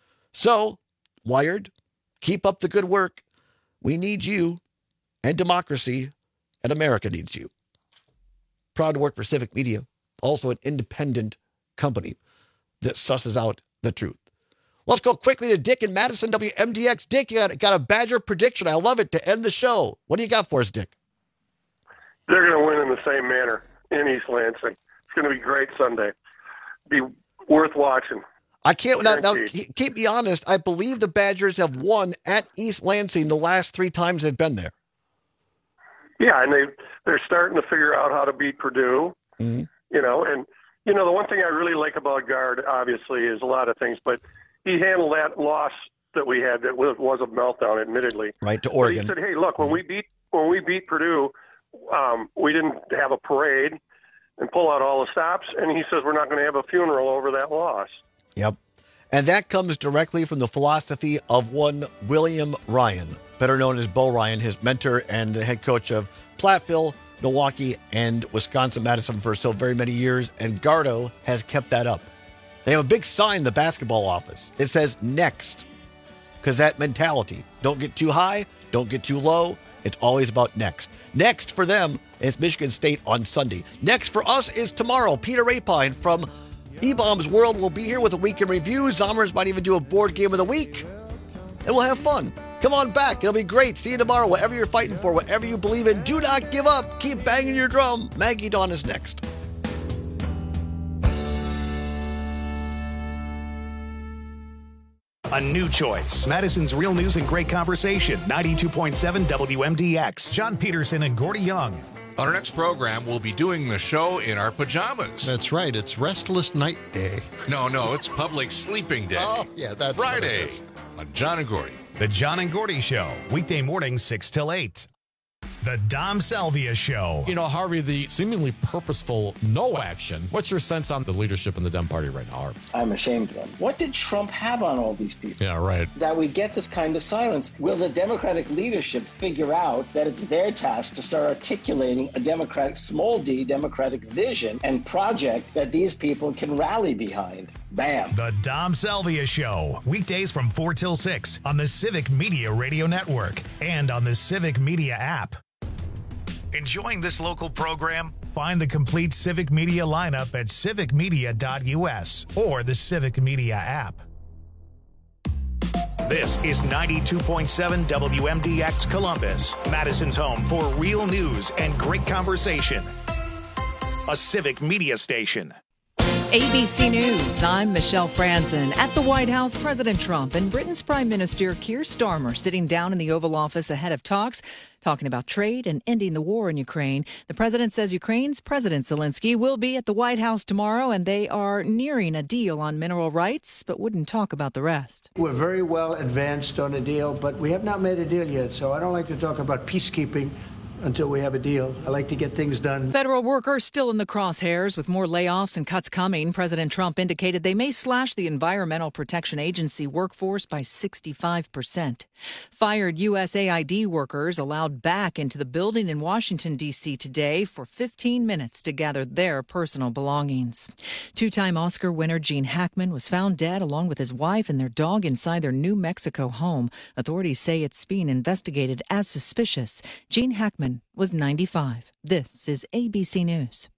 So, Wired, keep up the good work. We need you, and democracy, and America needs you. Proud to work for Civic Media, also an independent company that susses out the truth. Let's go quickly to Dick in Madison, W M D X. Dick, you got, got a Badger prediction. I love it to end the show. What do you got for us, Dick? They're going to win in the same manner in East Lansing. It's going to be great Sunday. Be worth watching. I can't now, now keep me honest. I believe the Badgers have won at East Lansing the last three times they've been there. Yeah, and they they're starting to figure out how to beat Purdue. Mm-hmm. You know, and you know the one thing I really like about Gard, obviously, is a lot of things, but he handled that loss that we had that was, was a meltdown, admittedly. Right to But Oregon. he said, "Hey, look, when we beat when we beat Purdue, um, we didn't have a parade and pull out all the stops." And he says, "We're not going to have a funeral over that loss." Yep. And that comes directly from the philosophy of one William Ryan, better known as Bo Ryan, his mentor and the head coach of Platteville, Milwaukee, and Wisconsin-Madison for so very many years. And Gardo has kept that up. They have a big sign in the basketball office. It says next, because that mentality. Don't get too high, don't get too low. It's always about next. Next for them is Michigan State on Sunday. Next for us is tomorrow. Peter Rapine from E-Bombs World will be here with a weekend review. Zommers might even do a board game of the week. And we'll have fun. Come on back. It'll be great. See you tomorrow. Whatever you're fighting for, whatever you believe in, do not give up. Keep banging your drum. Maggie Dawn is next. A new choice. Madison's Real News and Great Conversation. ninety-two point seven W M D X. John Peterson and Gordy Young. On our next program, we'll be doing the show in our pajamas. That's right. It's Restless Night Day. No, no, it's Public Sleeping Day. Oh, yeah, that's Friday what it is. on John and Gordy. The John and Gordy Show. Weekday mornings, six till eight. The Dom Salvia Show. You know, Harvey, the seemingly purposeful no action. What's your sense on the leadership in the Dem Party right now, Harvey? I'm ashamed of them. What did Trump have on all these people? Yeah, right. That we get this kind of silence. Will the Democratic leadership figure out that it's their task to start articulating a Democratic, small d, Democratic vision and project that these people can rally behind? Bam. The Dom Salvia Show. Weekdays from four till six on the Civic Media Radio Network and on the Civic Media app. Enjoying this local program? Find the complete Civic Media lineup at civic media dot u s or the Civic Media app. This is ninety-two point seven W M D X Columbus, Madison's home for real news and great conversation. A Civic Media station. A B C News, I'm Michelle Franzen. At the White House, President Trump and Britain's Prime Minister Keir Starmer sitting down in the Oval Office ahead of talks, talking about trade and ending the war in Ukraine. The president says Ukraine's President Zelensky will be at the White House tomorrow, and they are nearing a deal on mineral rights, but wouldn't talk about the rest. We're very well advanced on a deal, but we have not made a deal yet, so I don't like to talk about peacekeeping until we have a deal. I like to get things done. Federal workers still in the crosshairs with more layoffs and cuts coming. President Trump indicated they may slash the Environmental Protection Agency workforce by sixty-five percent. Fired U S A I D workers allowed back into the building in Washington, D C today for fifteen minutes to gather their personal belongings. Two-time Oscar winner Gene Hackman was found dead along with his wife and their dog inside their New Mexico home. Authorities say it's being investigated as suspicious. Gene Hackman was ninety-five. This is A B C News.